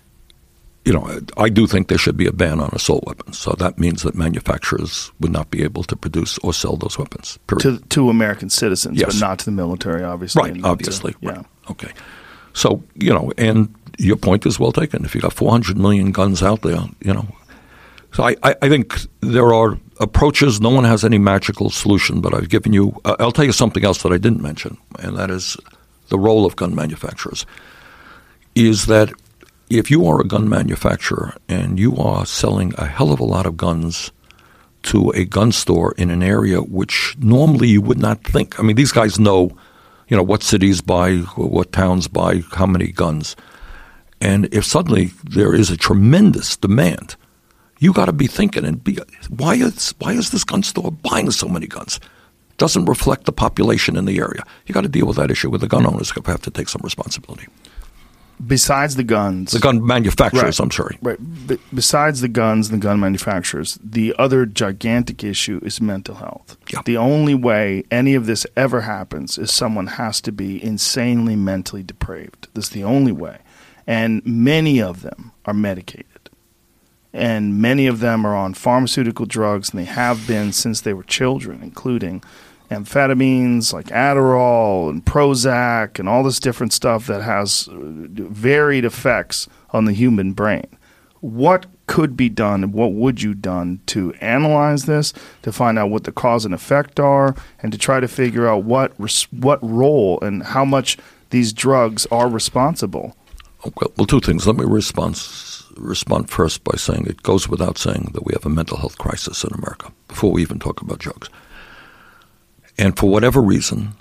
I do think there should be a ban on assault weapons. So that means that manufacturers would not be able to produce or sell those weapons, period. To American citizens, yes. But not to the military, obviously. Right, obviously. Yeah. Right. Okay. So, and your point is well taken. If you got 400 million guns out there, So I think there are approaches. No one has any magical solution, but I've given you I'll tell you something else that I didn't mention, and that is the role of gun manufacturers, is that if you are a gun manufacturer and you are selling a hell of a lot of guns to a gun store in an area which normally you would not think. I mean, these guys know, what cities buy, what towns buy, how many guns. And if suddenly there is a tremendous demand, you got to be thinking why is this gun store buying so many guns? Doesn't reflect the population in the area. You got to deal with that issue where the gun owners have to take some responsibility. Besides the guns. The gun manufacturers, right, I'm sorry. Right. Besides the guns and the gun manufacturers, the other gigantic issue is mental health. Yeah. The only way any of this ever happens is someone has to be insanely mentally depraved. That's the only way. And many of them are medicated. And many of them are on pharmaceutical drugs, and they have been since they were children, including amphetamines like Adderall and Prozac and all this different stuff that has varied effects on the human brain. What could be done and what would you done to analyze this, to find out what the cause and effect are, and to try to figure out what role and how much these drugs are responsible? Well, 2 things. Let me respond first by saying it goes without saying that we have a mental health crisis in America before we even talk about drugs. And for whatever reason,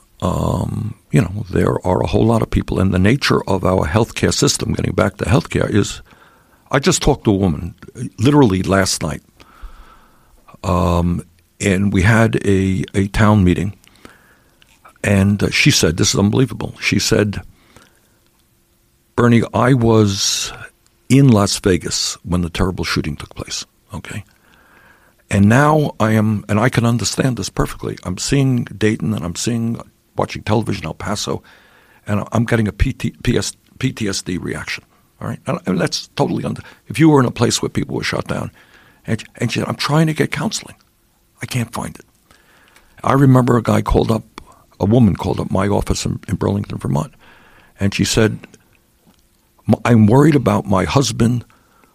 there are a whole lot of people, and the nature of our healthcare system, getting back to healthcare, is I just talked to a woman literally last night, and we had a town meeting, and she said, this is unbelievable, she said, Bernie, I was in Las Vegas when the terrible shooting took place, okay? And now and I can understand this perfectly. I'm seeing Dayton and I'm watching television, El Paso, and I'm getting a PTSD reaction. All right, and that's totally if you were in a place where people were shot down, and she said, I'm trying to get counseling, I can't find it. I remember a woman called up my office in Burlington, Vermont, and she said, I'm worried about my husband,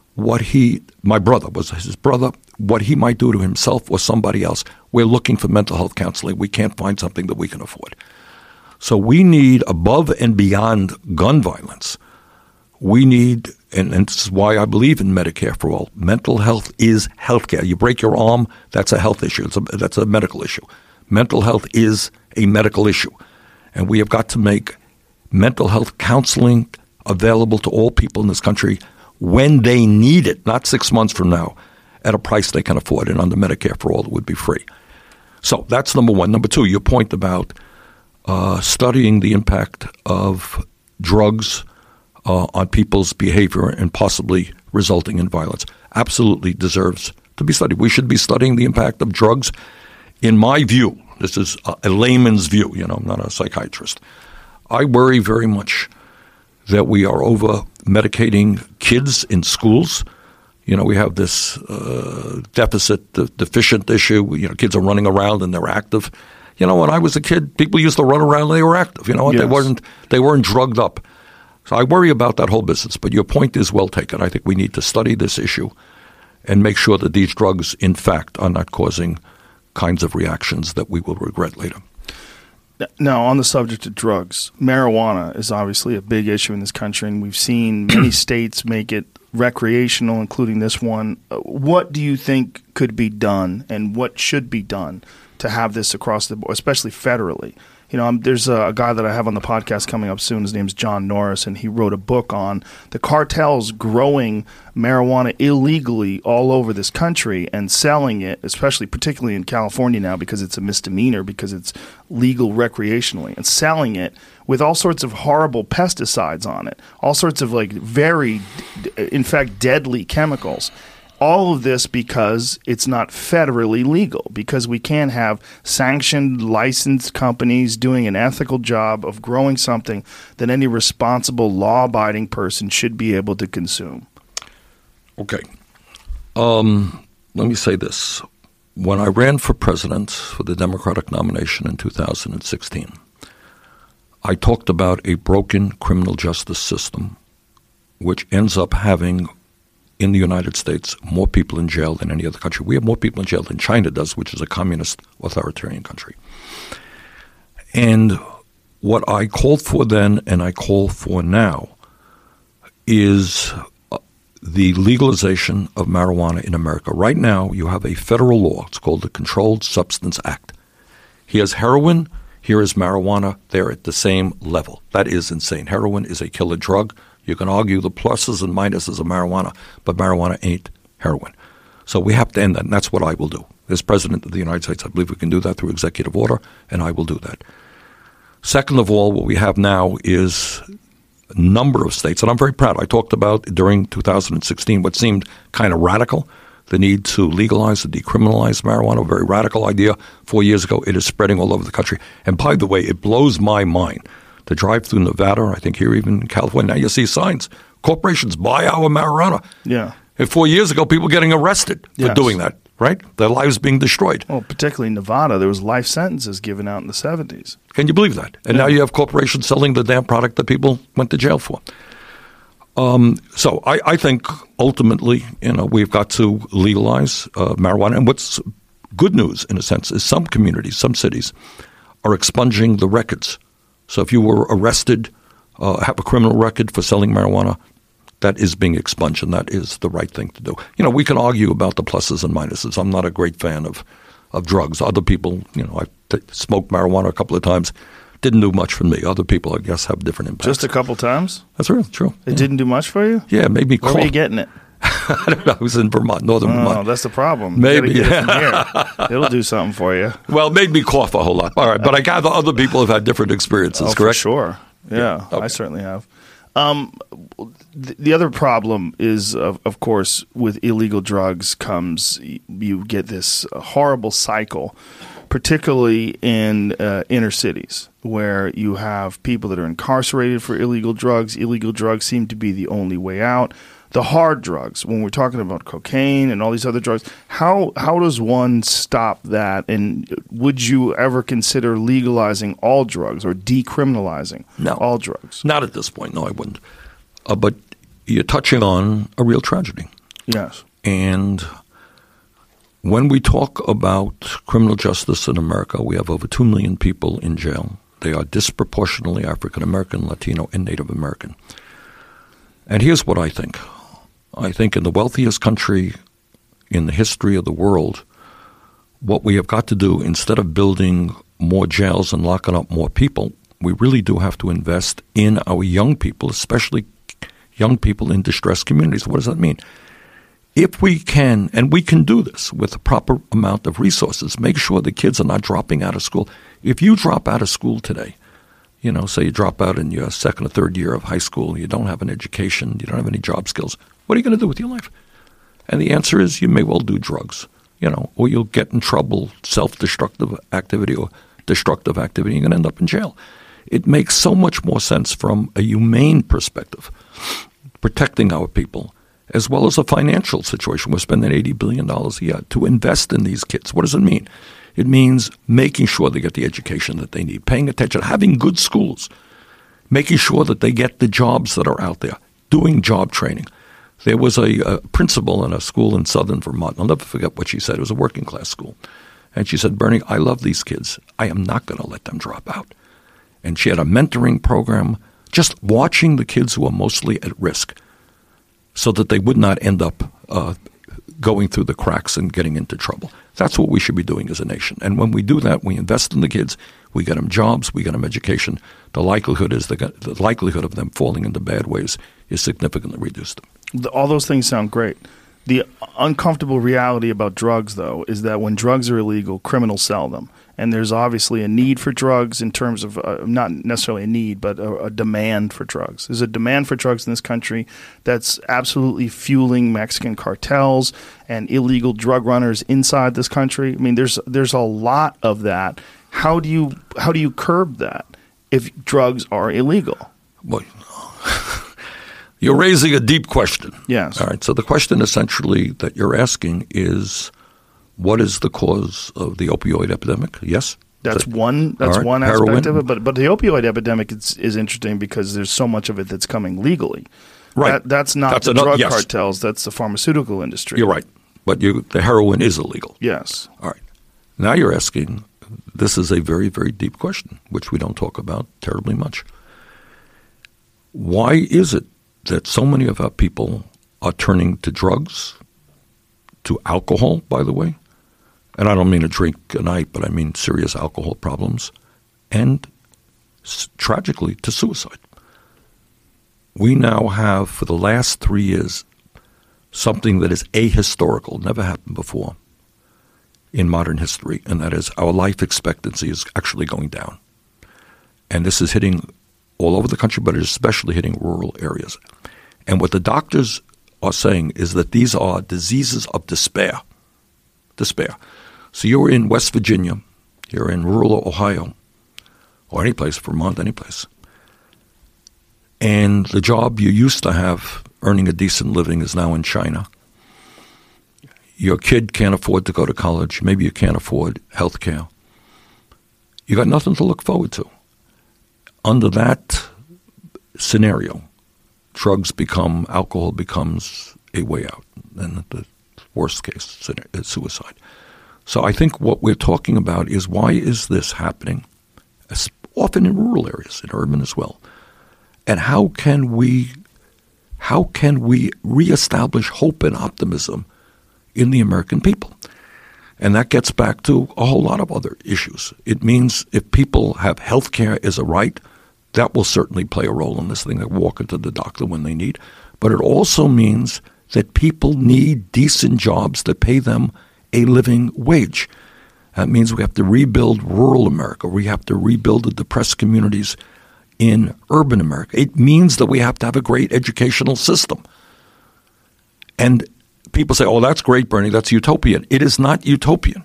my brother, was his brother, what he might do to himself or somebody else. We're looking for mental health counseling. We can't find something that we can afford. So we need, above and beyond gun violence, we need, and this is why I believe in Medicare for all, mental health is health care. You break your arm, that's a health issue. That's a medical issue. Mental health is a medical issue. And we have got to make mental health counseling available to all people in this country when they need it, not 6 months from now, at a price they can afford. And under Medicare for all, it would be free. So that's number one. Number two, your point about studying the impact of drugs on people's behavior and possibly resulting in violence absolutely deserves to be studied. We should be studying the impact of drugs. In my view, this is a layman's view, I'm not a psychiatrist. I worry very much that we are over-medicating kids in schools. We have this deficient issue. Kids are running around and they're active. When I was a kid, people used to run around and they were active. Yes. They weren't drugged up. So I worry about that whole business. But your point is well taken. I think we need to study this issue and make sure that these drugs, in fact, are not causing kinds of reactions that we will regret later. Now, on the subject of drugs, marijuana is obviously a big issue in this country, and we've seen many states make it recreational, including this one. What do you think could be done, and what should be done to have this across the board, especially federally? There's a guy that I have on the podcast coming up soon. His name's John Norris, and he wrote a book on the cartels growing marijuana illegally all over this country and selling it, particularly in California now because it's a misdemeanor, because it's legal recreationally, and selling it with all sorts of horrible pesticides on it, all sorts of very, in fact, deadly chemicals. All of this because it's not federally legal, because we can't have sanctioned, licensed companies doing an ethical job of growing something that any responsible, law-abiding person should be able to consume. Okay. Let me say this. When I ran for president for the Democratic nomination in 2016, I talked about a broken criminal justice system which ends up having in the United States more people in jail than any other country. We have more people in jail than China does, which is a communist authoritarian country. And what I called for then and I call for now is the legalization of marijuana in America. Right now, you have a federal law. It's called the Controlled Substance Act. Here's heroin. Here is marijuana. They're at the same level. That is insane. Heroin is a killer drug. You can argue the pluses and minuses of marijuana, but marijuana ain't heroin. So we have to end that, and that's what I will do. As President of the United States, I believe we can do that through executive order, and I will do that. Second of all, what we have now is a number of states, and I'm very proud. I talked about during 2016 what seemed kind of radical, the need to legalize and decriminalize marijuana, a very radical idea 4 years ago. It is spreading all over the country. And by the way, it blows my mind to drive through Nevada, I think here even in California. Now you see signs. Corporations buy our marijuana. Yeah. And 4 years ago, people getting arrested for doing that, right? Their lives being destroyed. Well, particularly in Nevada, there was life sentences given out in the 70s. Can you believe that? And now you have corporations selling the damn product that people went to jail for. So I think ultimately, we've got to legalize marijuana. And what's good news, in a sense, is some communities, some cities, are expunging the records. So if you were arrested, have a criminal record for selling marijuana, that is being expunged, and that is the right thing to do. We can argue about the pluses and minuses. I'm not a great fan of drugs. Other people, I've smoked marijuana a couple of times. Didn't do much for me. Other people, I guess, have different impacts. Just a couple times? That's real, true. It didn't do much for you? Yeah, it made me cough. Where were you getting it? I don't know. I was in Vermont, northern Vermont. Oh, that's the problem. Maybe. You gotta get it from here. It'll do something for you. Well, it made me cough a whole lot. All right, but I gather other people have had different experiences, correct? For sure. Yeah, okay. I certainly have. The other problem is, of course, with illegal drugs comes you get this horrible cycle particularly in inner cities where you have people that are incarcerated for illegal drugs. Illegal drugs seem to be the only way out. The hard drugs, when we're talking about cocaine and all these other drugs, how does one stop that? And would you ever consider legalizing all drugs or decriminalizing all drugs? Not at this point. No, I wouldn't. But you're touching on a real tragedy. Yes. And when we talk about criminal justice in America, we have over 2 million people in jail. They are disproportionately African American, Latino, and Native American. And here's what I think. I think in the wealthiest country in the history of the world, what we have got to do, instead of building more jails and locking up more people, we really do have to invest in our young people, especially young people in distressed communities. What does that mean? If we can, and we can do this with a proper amount of resources, make sure the kids are not dropping out of school. If you drop out of school today, say you drop out in your second or third year of high school, you don't have an education, you don't have any job skills, what are you going to do with your life? And the answer is you may well do drugs, or you'll get in trouble, self-destructive activity or destructive activity, you're going to end up in jail. It makes so much more sense from a humane perspective, protecting our people, as well as a financial situation. We're spending $80 billion a year to invest in these kids. What does it mean? It means making sure they get the education that they need, paying attention, having good schools, making sure that they get the jobs that are out there, doing job training. There was a principal in a school in southern Vermont. I'll never forget what she said. It was a working class school. And she said, Bernie, I love these kids. I am not going to let them drop out. And she had a mentoring program, just watching the kids who are mostly at risk so that they would not end up going through the cracks and getting into trouble. That's what we should be doing as a nation. And when we do that, we invest in the kids, we get them jobs, we get them education. The likelihood of them falling into bad ways is significantly reduced. All those things sound great. The uncomfortable reality about drugs, though, is that when drugs are illegal, criminals sell them. And there's obviously a need for drugs in terms of not necessarily a need, but a demand for drugs. There's a demand for drugs in this country that's absolutely fueling Mexican cartels and illegal drug runners inside this country. I mean, there's a lot of that. How do you curb that if drugs are illegal? Well, you're raising a deep question. Yes. All right. So the question essentially that you're asking is, what is the cause of the opioid epidemic? Yes? That's one aspect Heroin. Of it. But the opioid epidemic is interesting because there's so much of it that's coming legally. Right. That's not the drug cartels. That's the pharmaceutical industry. You're right. But the heroin is illegal. Yes. All right. Now you're asking, this is a very, very deep question, which we don't talk about terribly much. Why is it that so many of our people are turning to drugs, to alcohol, by the way? And I don't mean a drink a night, but I mean serious alcohol problems, and tragically to suicide. We now have, for the last 3 years, something that is ahistorical, never happened before in modern history, and that is our life expectancy is actually going down. And this is hitting all over the country, but it is especially hitting rural areas. And what the doctors are saying is that these are diseases of despair. Despair. So you're in West Virginia, you're in rural Ohio, or any place, Vermont, any place, and the job you used to have earning a decent living is now in China. Your kid can't afford to go to college. Maybe you can't afford health care. You got nothing to look forward to. Under that scenario, alcohol becomes a way out. And the worst case is suicide. So I think what we're talking about is, why is this happening, often in rural areas, in urban as well? And how can we reestablish hope and optimism in the American people? And that gets back to a whole lot of other issues. It means if people have health care as a right, that will certainly play a role in this thing. They walk into the doctor when they need. But it also means that people need decent jobs that pay them a living wage. That means we have to rebuild rural America. We have to rebuild the depressed communities in urban America. It means that we have to have a great educational system. And people say, oh, that's great, Bernie, that's utopian. It is not utopian.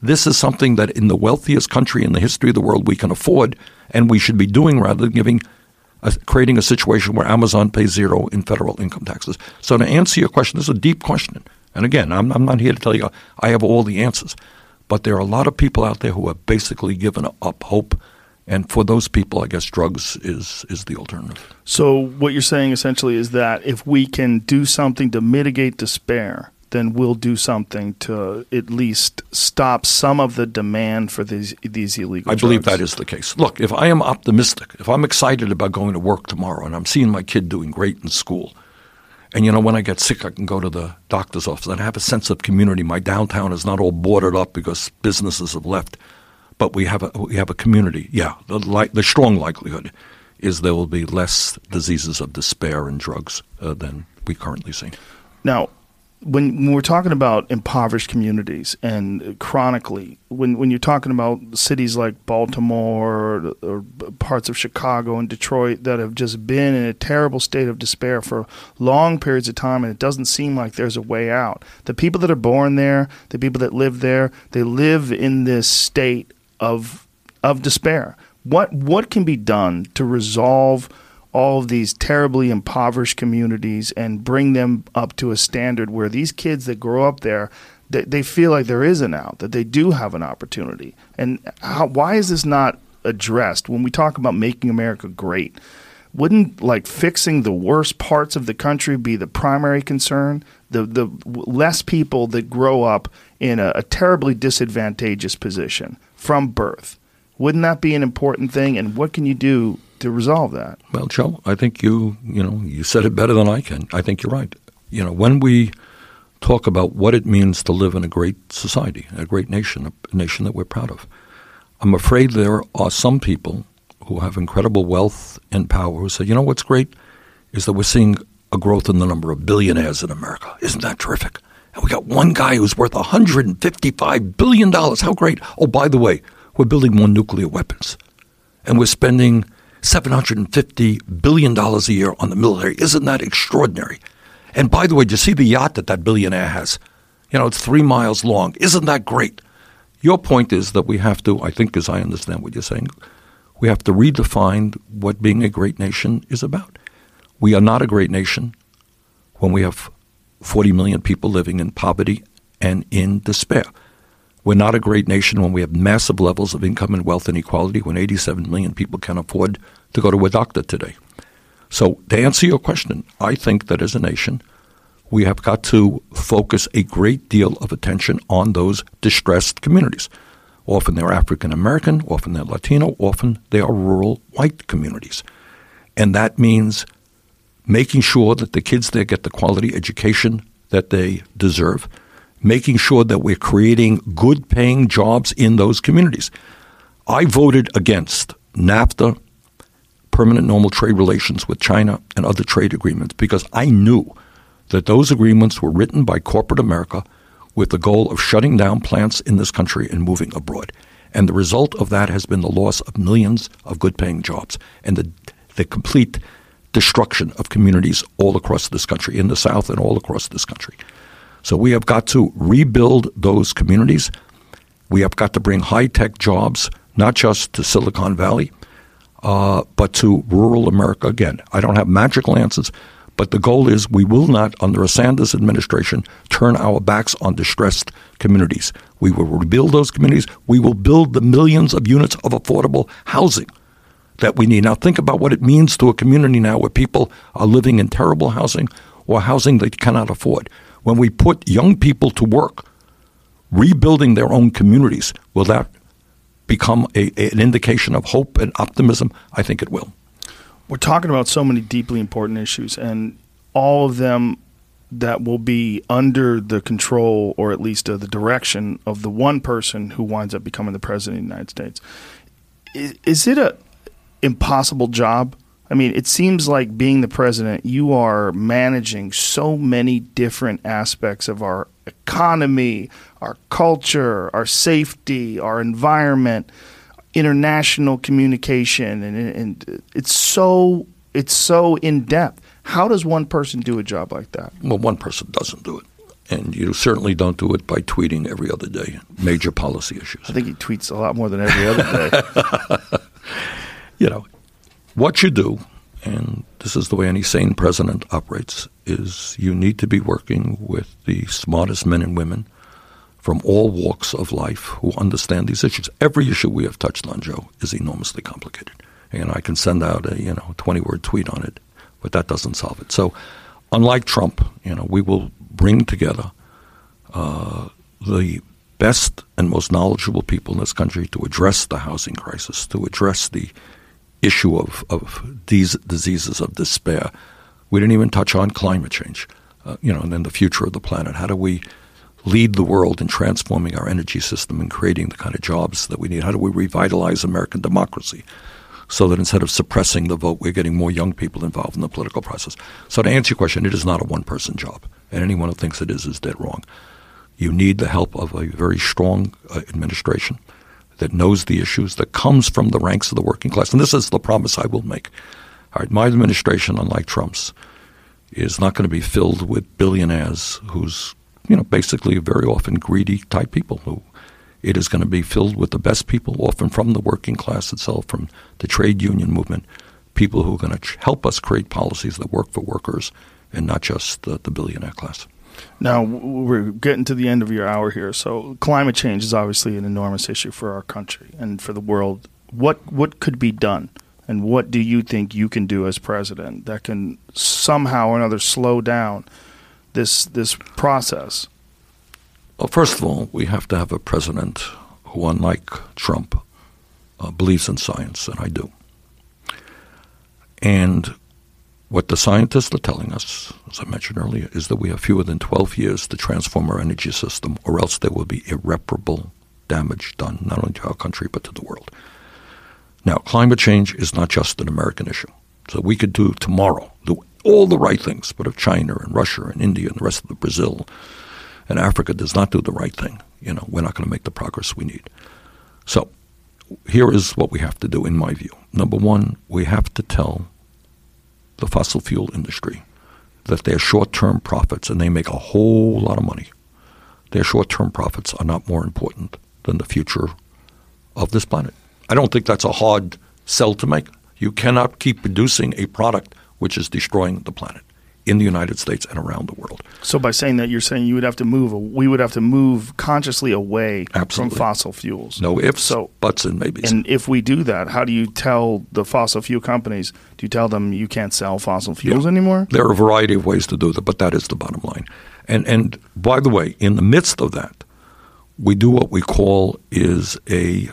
This is something that in the wealthiest country in the history of the world we can afford, and we should be doing rather than creating a situation where Amazon pays zero in federal income taxes. So to answer your question, this is a deep question. And again, I'm not here to tell you I have all the answers. But there are a lot of people out there who have basically given up hope. And for those people, I guess drugs is the alternative. So what you're saying essentially is that if we can do something to mitigate despair, then we'll do something to at least stop some of the demand for these illegal drugs. I believe that is the case. Look, if I am optimistic, if I'm excited about going to work tomorrow and I'm seeing my kid doing great in school, and, when I get sick, I can go to the doctor's office and I have a sense of community. My downtown is not all boarded up because businesses have left, but we have a community. Yeah, the strong likelihood is there will be less diseases of despair and drugs than we currently see. Now, when we're talking about impoverished communities and chronically, when you're talking about cities like Baltimore or parts of Chicago and Detroit that have just been in a terrible state of despair for long periods of time, and it doesn't seem like there's a way out. The people that are born there, the people that live there, they live in this state of despair. What can be done to resolve all of these terribly impoverished communities and bring them up to a standard where these kids that grow up there, they feel like there is an out, that they do have an opportunity? And why is this not addressed when we talk about making America great? Wouldn't fixing the worst parts of the country be the primary concern? The less people that grow up in a terribly disadvantageous position from birth. Wouldn't that be an important thing? And what can you do to resolve that? Well, Joe, I think you said it better than I can. I think you're right. When we talk about what it means to live in a great society, a great nation, a nation that we're proud of, I'm afraid there are some people who have incredible wealth and power who say, what's great is that we're seeing a growth in the number of billionaires in America. Isn't that terrific? And we got one guy who's worth $155 billion. How great. Oh, by the way, we're building more nuclear weapons. And we're spending $750 billion a year on the military. Isn't that extraordinary? And by the way, do you see the yacht that billionaire has? It's 3 miles long. Isn't that great? Your point is that we have to, I think as I understand what you're saying, we have to redefine what being a great nation is about. We are not a great nation when we have 40 million people living in poverty and in despair. We're not a great nation when we have massive levels of income and wealth inequality, when 87 million people can't afford to go to a doctor today. So to answer your question, I think that as a nation, we have got to focus a great deal of attention on those distressed communities. Often they're African American, often they're Latino, often they are rural white communities. And that means making sure that the kids there get the quality education that they deserve, making sure that we're creating good-paying jobs in those communities. I voted against NAFTA, permanent normal trade relations with China, and other trade agreements because I knew that those agreements were written by corporate America with the goal of shutting down plants in this country and moving abroad. And the result of that has been the loss of millions of good-paying jobs and the complete destruction of communities all across this country, in the South and all across this country. So we have got to rebuild those communities. We have got to bring high-tech jobs, not just to Silicon Valley, but to rural America. Again, I don't have magical answers, but the goal is we will not, under a Sanders administration, turn our backs on distressed communities. We will rebuild those communities. We will build the millions of units of affordable housing that we need. Now think about what it means to a community now where people are living in terrible housing or housing they cannot afford. When we put young people to work rebuilding their own communities, will that become an indication of hope and optimism? I think it will. We're talking about so many deeply important issues, and all of them that will be under the control or at least the direction of the one person who winds up becoming the president of the United States. Is it a impossible job? I mean, it seems like being the president, you are managing so many different aspects of our economy, our culture, our safety, our environment, international communication, and it's so in depth. How does one person do a job like that? Well, one person doesn't do it. And you certainly don't do it by tweeting every other day major policy issues. I think he tweets a lot more than every other day. You know, what you do, and this is the way any sane president operates, is you need to be working with the smartest men and women from all walks of life who understand these issues. Every issue we have touched on, Joe, is enormously complicated. And I can send out a 20-word tweet on it, but that doesn't solve it. So unlike Trump, we will bring together the best and most knowledgeable people in this country to address the housing crisis, to address the issue of these diseases of despair. We didn't even touch on climate change, and then the future of the planet. How do we lead the world in transforming our energy system and creating the kind of jobs that we need? How do we revitalize American democracy so that instead of suppressing the vote, we're getting more young people involved in the political process? So to answer your question, it is not a one-person job, and anyone who thinks it is dead wrong. You need the help of a very strong administration that knows the issues, that comes from the ranks of the working class. And this is the promise I will make. All right, my administration, unlike Trump's, is not going to be filled with billionaires who's, basically very often greedy type people. It is going to be filled with the best people, often from the working class itself, from the trade union movement, people who are going to help us create policies that work for workers and not just the billionaire class. Now, we're getting to the end of your hour here. So climate change is obviously an enormous issue for our country and for the world. What could be done? And what do you think you can do as president that can somehow or another slow down this process? Well, first of all, we have to have a president who, unlike Trump, believes in science, and I do. And what the scientists are telling us, as I mentioned earlier, is that we have fewer than 12 years to transform our energy system, or else there will be irreparable damage done not only to our country but to the world. Now, climate change is not just an American issue. So we could do all the right things, but if China and Russia and India and the rest of the Brazil and Africa does not do the right thing, we're not going to make the progress we need. So here is what we have to do, in my view. Number one, we have to tell the fossil fuel industry that their short-term profits, and they make a whole lot of money, their short-term profits are not more important than the future of this planet. I don't think that's a hard sell to make. You cannot keep producing a product which is destroying the planet in the United States and around the world. So by saying that, you're saying we would have to move consciously away Absolutely. From fossil fuels. No ifs, buts, and maybes. And if we do that, how do you tell the fossil fuel companies, do you tell them you can't sell fossil fuels anymore? There are a variety of ways to do that, but that is the bottom line. And by the way, in the midst of that, we do what we call is a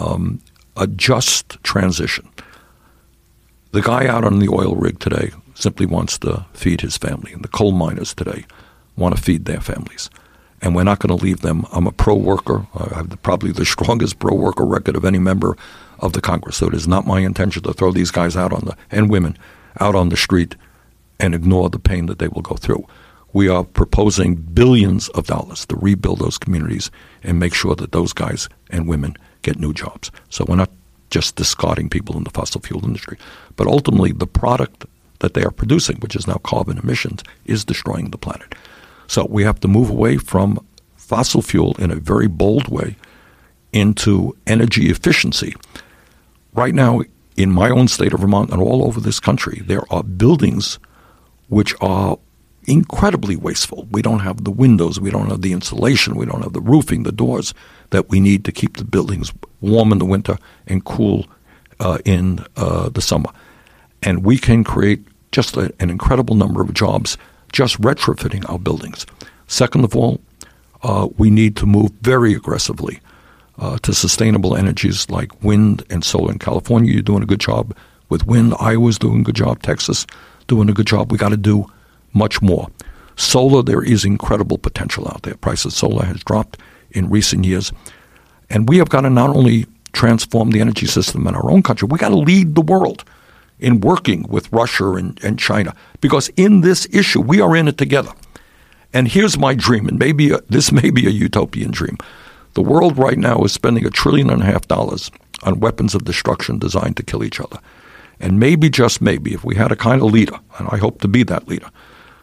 just transition. The guy out on the oil rig today simply wants to feed his family, and the coal miners today want to feed their families. And we're not going to leave them. I'm a pro-worker. I have probably the strongest pro-worker record of any member of the Congress. So it is not my intention to throw these guys out and women out on the street and ignore the pain that they will go through. We are proposing billions of dollars to rebuild those communities and make sure that those guys and women get new jobs. So we're not just discarding people in the fossil fuel industry. But ultimately, the product that they are producing, which is now carbon emissions, is destroying the planet. So we have to move away from fossil fuel in a very bold way into energy efficiency. Right now, in my own state of Vermont and all over this country, there are buildings which are incredibly wasteful. We don't have the windows, we don't have the insulation, we don't have the roofing, the doors that we need to keep the buildings warm in the winter and cool in the summer. And we can create just an incredible number of jobs just retrofitting our buildings. Second of all, we need to move very aggressively to sustainable energies like wind and solar. In California, you're doing a good job with wind. Iowa's doing a good job. Texas doing a good job. We got to do much more. Solar, there is incredible potential out there. Price of solar has dropped in recent years. And we have got to not only transform the energy system in our own country, we got to lead the world in working with Russia and China. Because in this issue, we are in it together. And here's my dream, and this may be a utopian dream. The world right now is spending $1.5 trillion on weapons of destruction designed to kill each other. And maybe, just maybe, if we had a kind of leader, and I hope to be that leader,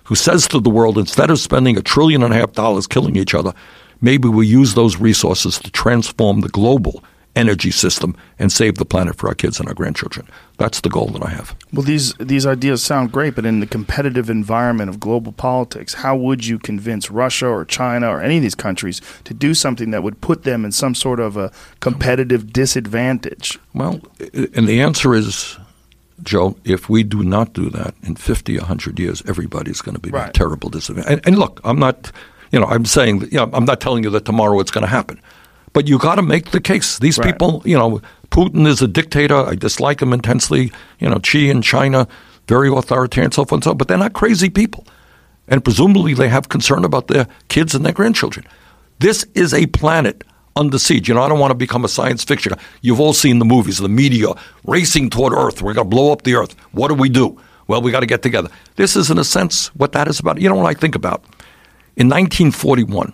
who says to the world, instead of spending $1.5 trillion killing each other, maybe we use those resources to transform the global energy system and save the planet for our kids and our grandchildren. That's the goal that I have. Well, these ideas sound great, but in the competitive environment of global politics, how would you convince Russia or China or any of these countries to do something that would put them in some sort of a competitive disadvantage? Well, and the answer is, Joe, if we do not do that, in 50, 100 years, everybody's going to be in a terrible disadvantage. And look, I'm not, I'm saying that, I'm not telling you that tomorrow it's going to happen. But you got to make the case. These people, Putin is a dictator. I dislike him intensely. Xi in China, very authoritarian and so forth and so on. But they're not crazy people. And presumably they have concern about their kids and their grandchildren. This is a planet under siege. I don't want to become a science fiction. You've all seen the movies, the media racing toward Earth. We're going to blow up the Earth. What do? Well, we got to get together. This is, in a sense, what that is about. You know what I think about? In 1941,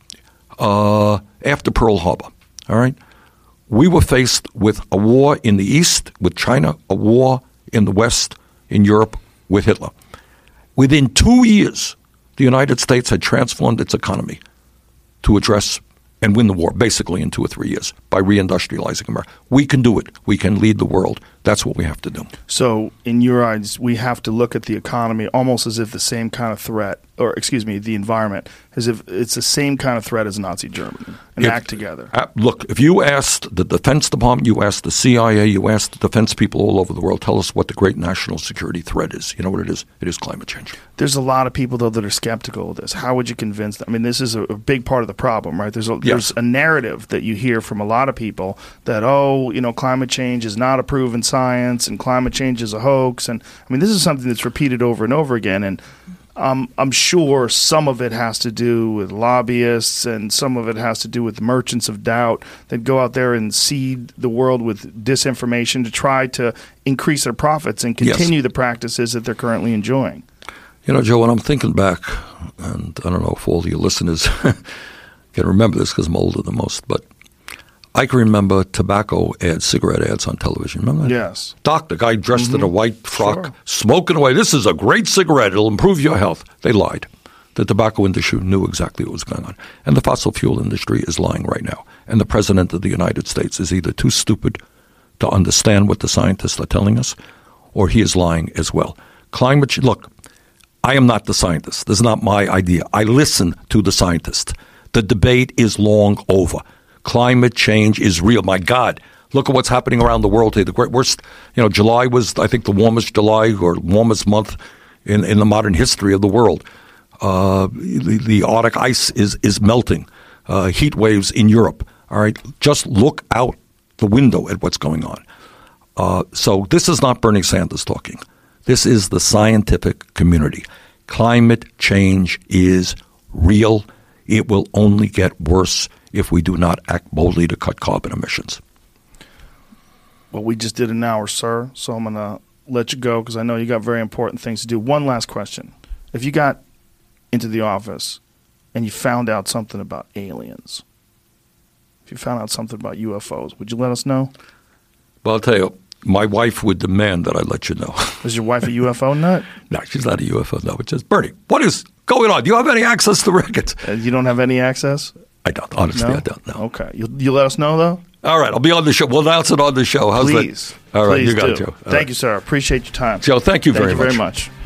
after Pearl Harbor, all right, we were faced with a war in the East with China, a war in the West, in Europe, with Hitler. Within 2 years, the United States had transformed its economy to address and win the war, basically in 2 or 3 years, by reindustrializing America. We can do it. We can lead the world. That's what we have to do. So, in your eyes, we have to look at the economy almost as if the same kind of threat, the environment, as if it's the same kind of threat as Nazi Germany, and act together. Look, if you asked the Defense Department, you asked the CIA, you asked the defense people all over the world, tell us what the great national security threat is. You know what it is? It is climate change. There's a lot of people, though, that are skeptical of this. How would you convince them? I mean, this is a big part of the problem, right? There's a narrative that you hear from a lot of people that, climate change is not a proven science and climate change is a hoax. And I mean, this is something that's repeated over and over again. And I'm sure some of it has to do with lobbyists and some of it has to do with merchants of doubt that go out there and seed the world with disinformation to try to increase their profits and continue the practices that they're currently enjoying. Joe, when I'm thinking back, and I don't know if all of your listeners can remember this because I'm older than most, but I can remember tobacco ads, cigarette ads on television. Remember that? Yes. The guy dressed in a white frock, smoking away. This is a great cigarette. It'll improve your health. They lied. The tobacco industry knew exactly what was going on. And the fossil fuel industry is lying right now. And the president of the United States is either too stupid to understand what the scientists are telling us, or he is lying as well. Climate change, look, I am not the scientist. This is not my idea. I listen to the scientists. The debate is long over. Climate change is real. My God, look at what's happening around the world today. The worst, July was, I think, the warmest July or warmest month in the modern history of the world. The Arctic ice is melting. Heat waves in Europe. All right, just look out the window at what's going on. So this is not Bernie Sanders talking. This is the scientific community. Climate change is real. It will only get worse if we do not act boldly to cut carbon emissions. Well, we just did an hour, sir, so I'm going to let you go because I know you got very important things to do. One last question. If you got into the office and you found out something about aliens, if you found out something about UFOs, would you let us know? Well, I'll tell you, my wife would demand that I let you know. Is your wife a UFO nut? No, she's not a UFO nut. It's just, Bernie, what is going on? Do you have any access to the records? You don't have any access? I don't. Honestly, no? I don't know. Okay. You let us know, though? All right. I'll be on the show. We'll announce it on the show. How's Please. that? All right. Please you got do. it, Joe. Thank you, sir. Appreciate your time. Joe, thank you very much. Thank you very much.